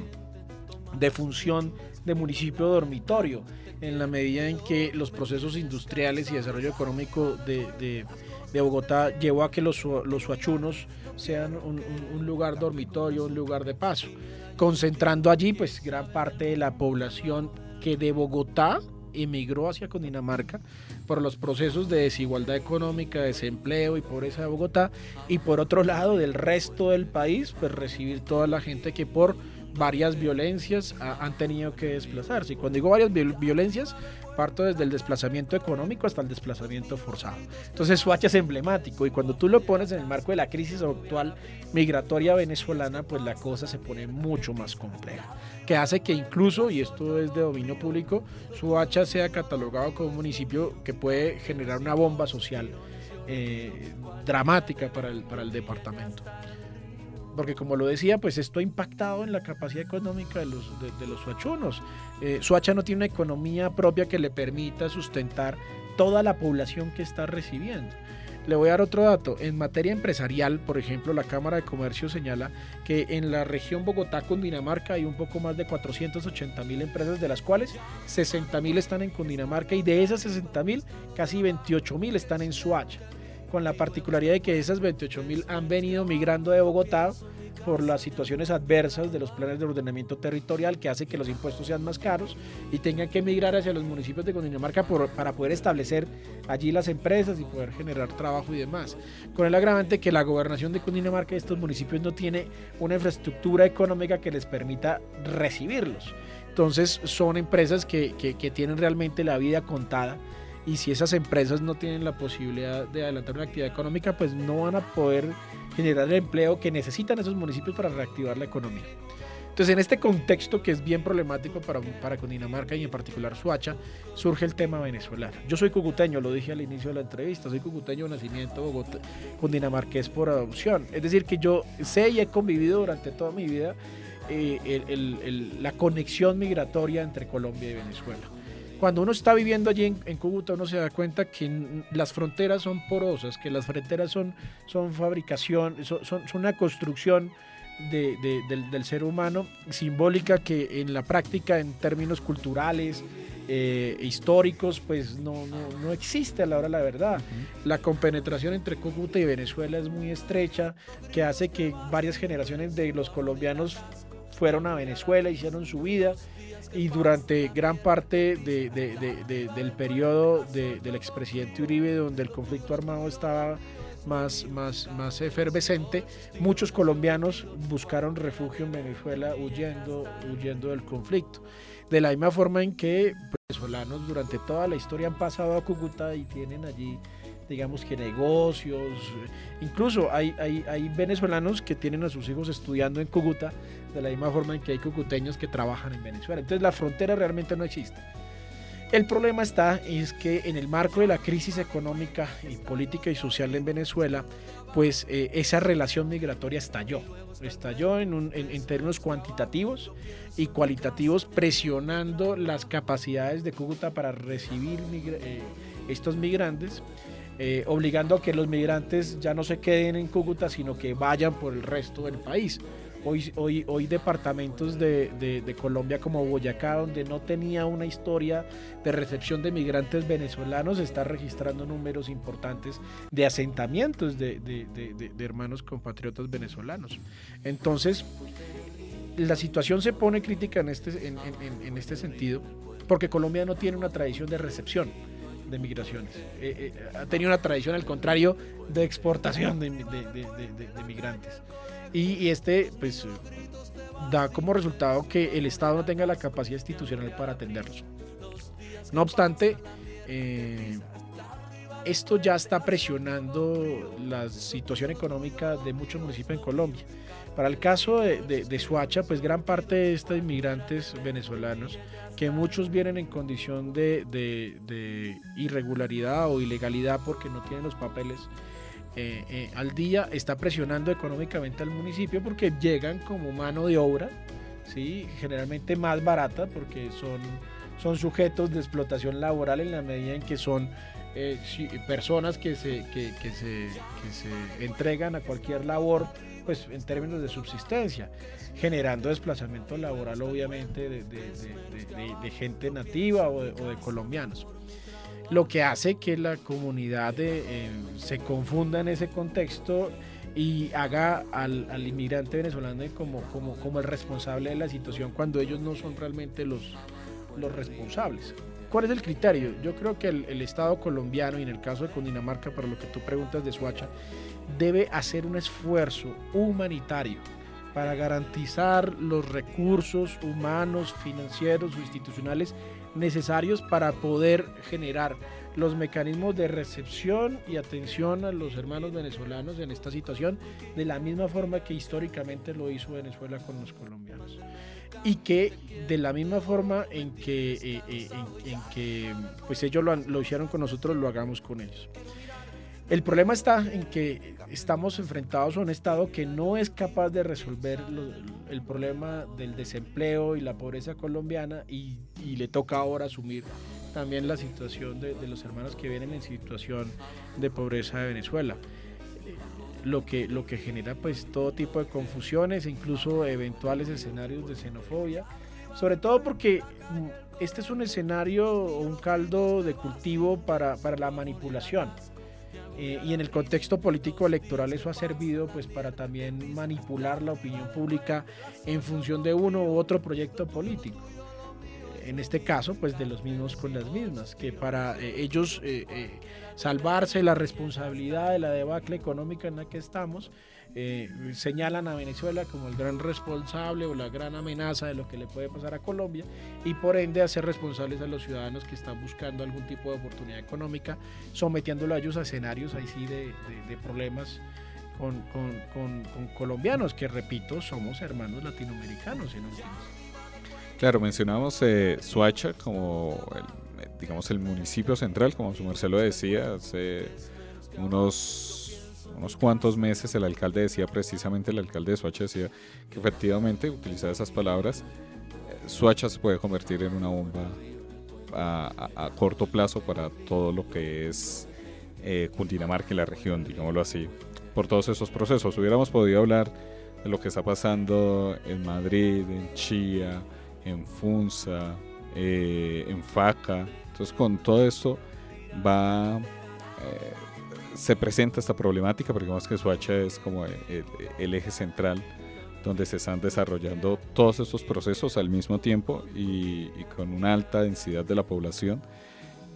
de función de municipio dormitorio, en la medida en que los procesos industriales y desarrollo económico de, de, de Bogotá llevó a que los, los soachunos sean un, un, un lugar dormitorio, un lugar de paso, concentrando allí pues gran parte de la población que de Bogotá emigró hacia Cundinamarca por los procesos de desigualdad económica, desempleo y pobreza de Bogotá, y por otro lado del resto del país pues recibir toda la gente que por varias violencias a, han tenido que desplazarse. Y cuando digo varias viol- violencias, parto desde el desplazamiento económico hasta el desplazamiento forzado. Entonces Soacha es emblemático, y cuando tú lo pones en el marco de la crisis actual migratoria venezolana, pues la cosa se pone mucho más compleja, que hace que incluso, y esto es de dominio público, Soacha sea catalogado como un municipio que puede generar una bomba social eh, dramática para el, para el departamento. Porque como lo decía, pues esto ha impactado en la capacidad económica de los, de, de los soachunos. Eh, Soacha no tiene una economía propia que le permita sustentar toda la población que está recibiendo. Le voy a dar otro dato. En materia empresarial, por ejemplo, la Cámara de Comercio señala que en la región Bogotá-Cundinamarca hay un poco más de cuatrocientas ochenta mil empresas, de las cuales sesenta mil están en Cundinamarca, y de esas sesenta mil, casi veintiocho mil están en Soacha, con la particularidad de que esas veintiocho mil han venido migrando de Bogotá por las situaciones adversas de los planes de ordenamiento territorial, que hace que los impuestos sean más caros y tengan que migrar hacia los municipios de Cundinamarca por, para poder establecer allí las empresas y poder generar trabajo y demás. Con el agravante que la gobernación de Cundinamarca, de estos municipios, no tiene una infraestructura económica que les permita recibirlos. Entonces son empresas que, que, que tienen realmente la vida contada, y si esas empresas no tienen la posibilidad de adelantar una actividad económica, pues no van a poder generar el empleo que necesitan esos municipios para reactivar la economía. Entonces, en este contexto que es bien problemático para, para Cundinamarca y en particular Soacha, surge el tema venezolano. Yo soy cucuteño, lo dije al inicio de la entrevista, soy cucuteño de nacimiento, Bogotá, cundinamarqués por adopción. Es decir, que yo sé y he convivido durante toda mi vida eh, el, el, el, la conexión migratoria entre Colombia y Venezuela. Cuando uno está viviendo allí en, en Cúcuta, uno se da cuenta que las fronteras son porosas, que las fronteras son, son fabricación, son, son, son una construcción de, de, del, del ser humano, simbólica, que en la práctica, en términos culturales, eh, históricos, pues no, no, no existe a la hora de la verdad. Uh-huh. La compenetración entre Cúcuta y Venezuela es muy estrecha, que hace que varias generaciones de los colombianos fueron a Venezuela, hicieron su vida, y durante gran parte de, de, de, de, del periodo de, del expresidente Uribe, donde el conflicto armado estaba más, más, más efervescente, muchos colombianos buscaron refugio en Venezuela huyendo, huyendo del conflicto. De la misma forma en que venezolanos durante toda la historia han pasado a Cúcuta y tienen allí, digamos que negocios, incluso hay, hay, hay venezolanos que tienen a sus hijos estudiando en Cúcuta, de la misma forma en que hay cucuteños que trabajan en Venezuela. Entonces la frontera realmente no existe. El problema está es que en el marco de la crisis económica y política y social en Venezuela, pues eh, esa relación migratoria estalló, estalló en, un, en, en términos cuantitativos y cualitativos, presionando las capacidades de Cúcuta para recibir migra eh, estos migrantes, eh, obligando a que los migrantes ya no se queden en Cúcuta, sino que vayan por el resto del país. Hoy, hoy, hoy departamentos de, de, de Colombia como Boyacá, donde no tenía una historia de recepción de migrantes venezolanos, está registrando números importantes de asentamientos de, de, de, de, de hermanos compatriotas venezolanos. Entonces, la situación se pone crítica en este, en, en, en este sentido, porque Colombia no tiene una tradición de recepción de migraciones. Eh, eh, ha tenido una tradición, al contrario, de exportación de, de, de, de, de, de migrantes. Y, y este, pues, da como resultado que el Estado no tenga la capacidad institucional para atenderlos. No obstante, eh, esto ya está presionando la situación económica de muchos municipios en Colombia. Para el caso de, de, de Soacha, pues gran parte de estos inmigrantes venezolanos, que muchos vienen en condición de, de, de irregularidad o ilegalidad porque no tienen los papeles eh, eh, al día, está presionando económicamente al municipio porque llegan como mano de obra, ¿sí? Generalmente más barata porque son, son sujetos de explotación laboral en la medida en que son eh, personas que se, que, que se, que se entregan a cualquier labor, pues en términos de subsistencia, generando desplazamiento laboral obviamente de, de, de, de, de gente nativa o de, o de colombianos, lo que hace que la comunidad de, eh, se confunda en ese contexto y haga al, al inmigrante venezolano como, como, como el responsable de la situación cuando ellos no son realmente los, los responsables. ¿Cuál es el criterio? Yo creo que el, el Estado colombiano, y en el caso de Cundinamarca, para lo que tú preguntas de Soacha, debe hacer un esfuerzo humanitario para garantizar los recursos humanos, financieros o institucionales necesarios para poder generar los mecanismos de recepción y atención a los hermanos venezolanos en esta situación, de la misma forma que históricamente lo hizo Venezuela con los colombianos. Y que de la misma forma en que, eh, eh, en, en que pues ellos lo, lo hicieron con nosotros, lo hagamos con ellos. El problema está en que estamos enfrentados a un Estado que no es capaz de resolver lo, el problema del desempleo y la pobreza colombiana y, y le toca ahora asumir también la situación de, de los hermanos que vienen en situación de pobreza de Venezuela. Lo que, lo que genera pues todo tipo de confusiones e incluso eventuales escenarios de xenofobia, sobre todo porque este es un escenario o un caldo de cultivo para, para la manipulación. Eh, y en el contexto político electoral eso ha servido pues para también manipular la opinión pública en función de uno u otro proyecto político. En este caso pues de los mismos con las mismas, que para eh, ellos eh, eh, salvarse la responsabilidad de la debacle económica en la que estamos, eh, señalan a Venezuela como el gran responsable o la gran amenaza de lo que le puede pasar a Colombia, y por ende hacer responsables a los ciudadanos que están buscando algún tipo de oportunidad económica, sometiéndolo a ellos a escenarios ahí sí de, de, de problemas con, con, con, con colombianos, que repito, somos hermanos latinoamericanos, ¿no? Claro, mencionamos eh, Soacha como el, digamos el municipio central, como su merced lo decía, hace unos unos cuantos meses el alcalde decía, precisamente el alcalde de Soacha decía que efectivamente, utilizaba esas palabras, eh, Soacha se puede convertir en una bomba a, a, a corto plazo para todo lo que es eh, Cundinamarca y la región, digámoslo así, por todos esos procesos. Hubiéramos podido hablar de lo que está pasando en Madrid, en Chía, en Funza, eh, en Faca. Entonces con todo esto va eh, se presenta esta problemática, porque digamos que Soacha es como el, el, el eje central donde se están desarrollando todos estos procesos al mismo tiempo y, y con una alta densidad de la población,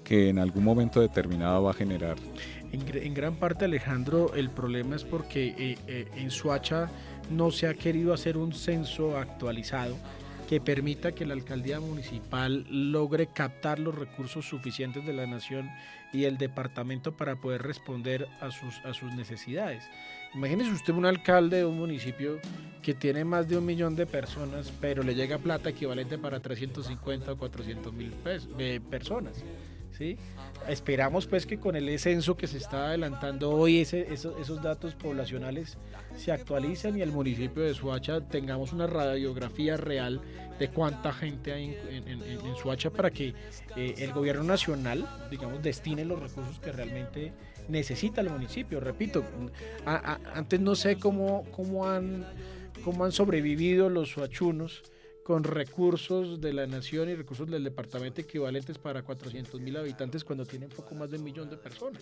que en algún momento determinado va a generar. En, en gran parte, Alejandro, el problema es porque eh, eh, en Soacha no se ha querido hacer un censo actualizado que permita que la alcaldía municipal logre captar los recursos suficientes de la nación y el departamento para poder responder a sus, a sus necesidades. Imagínese usted un alcalde de un municipio que tiene más de un millón de personas, pero le llega plata equivalente para trescientos cincuenta o cuatrocientos mil eh, personas. ¿Sí? Esperamos pues que con el censo que se está adelantando hoy ese, esos, esos datos poblacionales se actualicen y el municipio de Soacha tengamos una radiografía real de cuánta gente hay en, en, en, en Soacha para que eh, el gobierno nacional, digamos, destine los recursos que realmente necesita el municipio. Repito, a, a, antes no sé cómo, cómo, han, cómo han sobrevivido los soachunos con recursos de la nación y recursos del departamento equivalentes para cuatrocientos mil habitantes cuando tienen poco más de un millón de personas.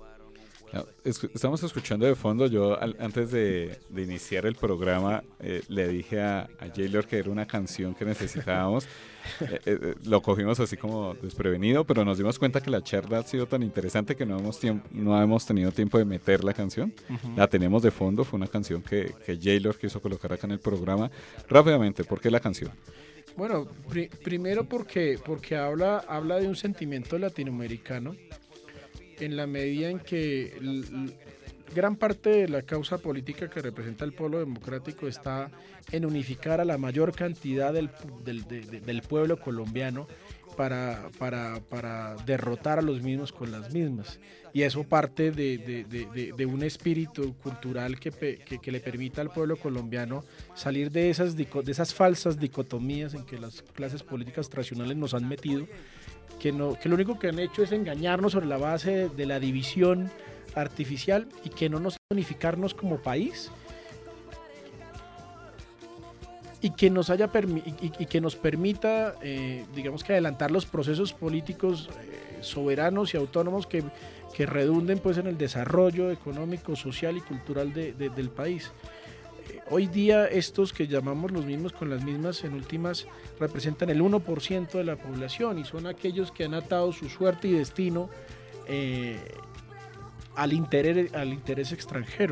No, es, estamos escuchando de fondo, yo al, antes de, de iniciar el programa eh, le dije a, a Jaylor que era una canción que necesitábamos, eh, eh, lo cogimos así como desprevenido, pero nos dimos cuenta que la charla ha sido tan interesante que no hemos, tiemp- no hemos tenido tiempo de meter la canción, uh-huh. La tenemos de fondo, fue una canción que, que Jaylor quiso colocar acá en el programa. Rápidamente, ¿por qué la canción? Bueno, pri- primero porque, porque habla, habla de un sentimiento latinoamericano, en la medida en que l- l- gran parte de la causa política que representa el pueblo democrático está en unificar a la mayor cantidad del, del, de, de, del pueblo colombiano para, para, para derrotar a los mismos con las mismas. Y eso parte de, de, de, de, de un espíritu cultural que, pe, que, que le permita al pueblo colombiano salir de esas, de esas falsas dicotomías en que las clases políticas tradicionales nos han metido, que, no, que lo único que han hecho es engañarnos sobre la base de, de la división artificial y que no nos unificarnos como país y que nos haya permi- y, y que nos permita eh, digamos que adelantar los procesos políticos eh, soberanos y autónomos que, que redunden pues en el desarrollo económico, social y cultural de, de, del país. Hoy día estos que llamamos los mismos con las mismas, en últimas representan el uno por ciento de la población y son aquellos que han atado su suerte y destino eh, al, interés, al interés extranjero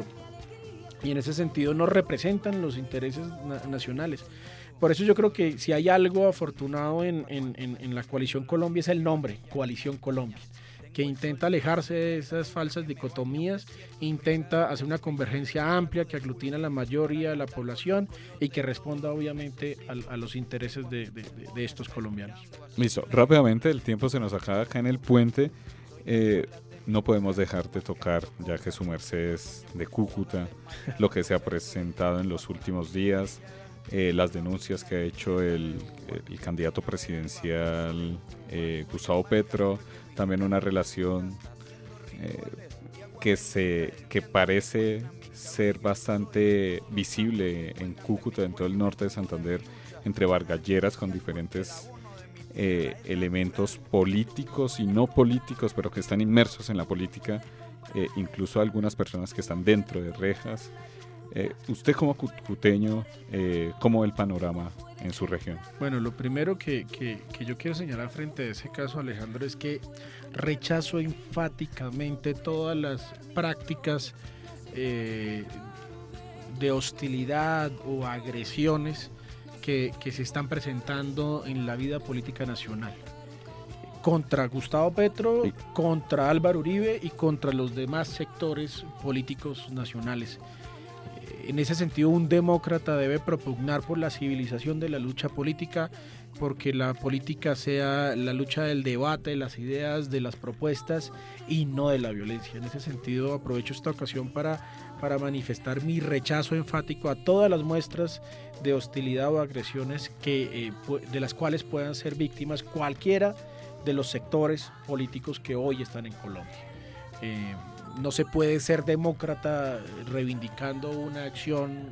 y en ese sentido no representan los intereses na- nacionales. Por eso yo creo que si hay algo afortunado en, en, en, en la Coalición Colombia es el nombre, Coalición Colombia, que intenta alejarse de esas falsas dicotomías, intenta hacer una convergencia amplia que aglutina a la mayoría de la población y que responda obviamente a, a los intereses de, de, de estos colombianos. Listo, rápidamente, el tiempo se nos acaba acá en el puente. Eh, no podemos dejar de tocar, ya que su merced es de Cúcuta, lo que se ha presentado en los últimos días, eh, las denuncias que ha hecho el, el candidato presidencial eh, Gustavo Petro, también una relación eh, que, se, que parece ser bastante visible en Cúcuta, en todo el norte de Santander, entre bargalleras con diferentes eh, elementos políticos y no políticos, pero que están inmersos en la política, eh, incluso algunas personas que están dentro de rejas. Eh, usted como cucuteño, eh, ¿cómo ve el panorama en su región? Bueno, lo primero que, que, que yo quiero señalar frente a ese caso, Alejandro, es que rechazo enfáticamente todas las prácticas eh, de hostilidad o agresiones que, que se están presentando en la vida política nacional. Contra Gustavo Petro, sí. Contra Álvaro Uribe y contra los demás sectores políticos nacionales. En ese sentido, un demócrata debe propugnar por la civilización de la lucha política, porque la política sea la lucha del debate, de las ideas, de las propuestas y no de la violencia. En ese sentido, aprovecho esta ocasión para, para manifestar mi rechazo enfático a todas las muestras de hostilidad o agresiones que, eh, de las cuales puedan ser víctimas cualquiera de los sectores políticos que hoy están en Colombia. Eh, No se puede ser demócrata reivindicando una acción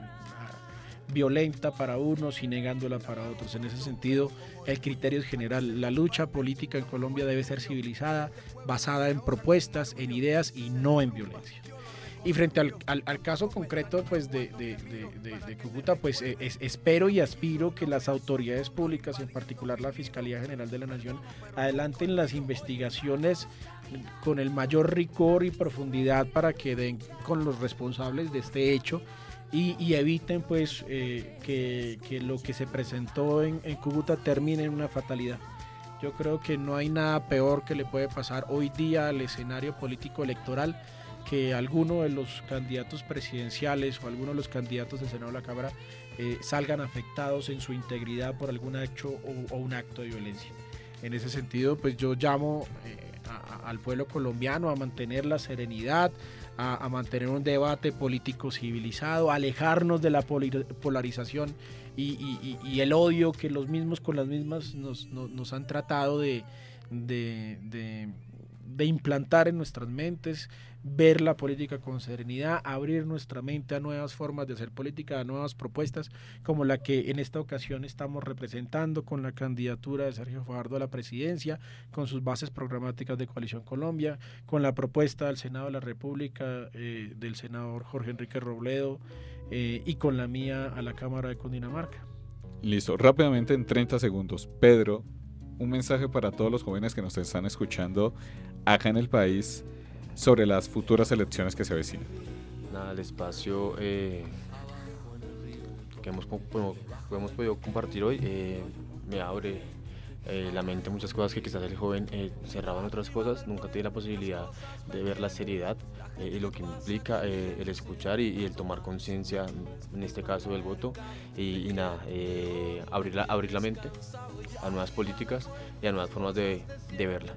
violenta para unos y negándola para otros. En ese sentido, el criterio es general. La lucha política en Colombia debe ser civilizada, basada en propuestas, en ideas y no en violencia. Y frente al, al, al caso concreto pues de, de, de, de, de Cúcuta, pues eh, es, espero y aspiro que las autoridades públicas, en particular la Fiscalía General de la Nación, adelanten las investigaciones con el mayor rigor y profundidad para que den con los responsables de este hecho y, y eviten pues eh, que, que lo que se presentó en, en Cúcuta termine en una fatalidad. Yo creo que no hay nada peor que le puede pasar hoy día al escenario político electoral que alguno de los candidatos presidenciales o alguno de los candidatos del Senado de la Cámara eh, salgan afectados en su integridad por algún hecho o, o un acto de violencia. En ese sentido, pues yo llamo eh, a, a, al pueblo colombiano a mantener la serenidad, a, a mantener un debate político civilizado, a alejarnos de la polarización y, y, y el odio que los mismos con las mismas nos, nos, nos han tratado de, de, de, de implantar en nuestras mentes, ver la política con serenidad, abrir nuestra mente a nuevas formas de hacer política, a nuevas propuestas, como la que en esta ocasión estamos representando con la candidatura de Sergio Fajardo a la presidencia, con sus bases programáticas de Coalición Colombia, con la propuesta del Senado de la República, eh, del senador Jorge Enrique Robledo, eh, y con la mía a la Cámara de Cundinamarca. Listo, rápidamente en treinta segundos. Pedro, un mensaje para todos los jóvenes que nos están escuchando acá en el país sobre las futuras elecciones que se avecinan. Nada, el espacio eh, que hemos, bueno, hemos podido compartir hoy eh, me abre eh, la mente muchas cosas que quizás el joven eh, cerraba en otras cosas, nunca tiene la posibilidad de ver la seriedad eh, y lo que implica eh, el escuchar y, y el tomar conciencia, en este caso del voto, y, y nada, eh, abrir, la, abrir la mente a nuevas políticas y a nuevas formas de, de verla.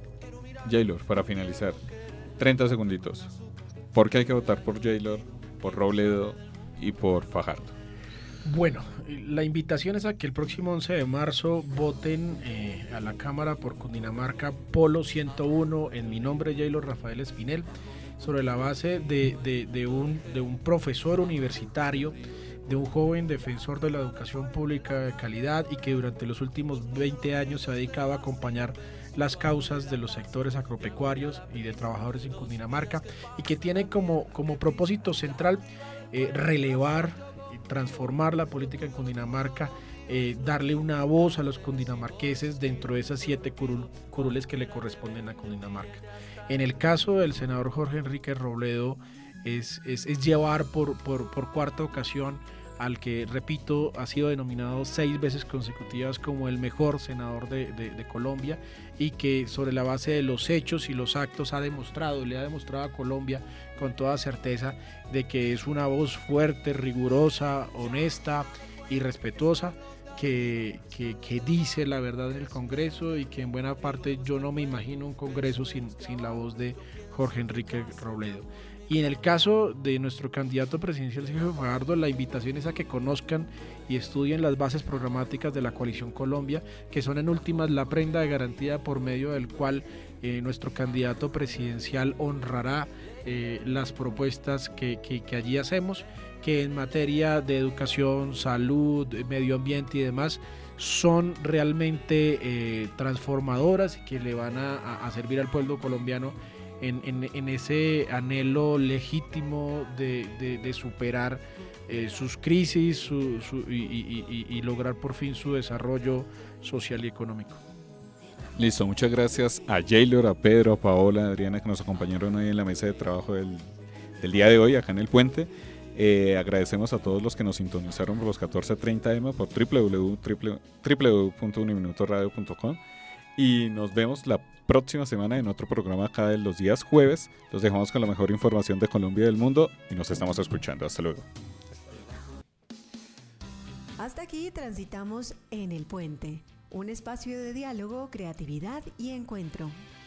Jaylor, para finalizar, treinta segunditos. ¿Por qué hay que votar por Jaylor, por Robledo y por Fajardo? Bueno, la invitación es a que el próximo once de marzo voten eh, a la Cámara por Cundinamarca Polo ciento uno en mi nombre, Jaylor Rafael Espinel, sobre la base de, de, de, un, de un profesor universitario, de un joven defensor de la educación pública de calidad y que durante los últimos veinte años se ha dedicado a acompañar las causas de los sectores agropecuarios y de trabajadores en Cundinamarca y que tiene como, como propósito central eh, relevar y transformar la política en Cundinamarca, eh, darle una voz a los cundinamarqueses dentro de esas siete curul, curules que le corresponden a Cundinamarca. En el caso del senador Jorge Enrique Robledo es, es, es llevar por, por, por cuarta ocasión al que, repito, ha sido denominado seis veces consecutivas como el mejor senador de, de, de Colombia y que sobre la base de los hechos y los actos ha demostrado, le ha demostrado a Colombia con toda certeza de que es una voz fuerte, rigurosa, honesta y respetuosa que, que, que dice la verdad en el Congreso y que en buena parte yo no me imagino un Congreso sin, sin la voz de Jorge Enrique Robledo. Y en el caso de nuestro candidato presidencial Sergio Fajardo, la invitación es a que conozcan y estudien las bases programáticas de la Coalición Colombia, que son en últimas la prenda de garantía por medio del cual eh, nuestro candidato presidencial honrará eh, las propuestas que, que, que allí hacemos, que en materia de educación, salud, medio ambiente y demás son realmente eh, transformadoras y que le van a, a servir al pueblo colombiano En, en, en ese anhelo legítimo de, de, de superar eh, sus crisis su, su, y, y, y, y lograr por fin su desarrollo social y económico. Listo, muchas gracias a Jaylor, a Pedro, a Paola, a Adriana que nos acompañaron hoy en la mesa de trabajo del, del día de hoy acá en El Puente. Eh, agradecemos a todos los que nos sintonizaron por los catorce treinta eme por doble u doble u doble u punto uniminutoradio punto com y nos vemos la próxima semana en otro programa acá de los días jueves. Los dejamos con la mejor información de Colombia y del mundo y nos estamos escuchando. Hasta luego. Hasta aquí transitamos en El Puente, un espacio de diálogo, creatividad y encuentro.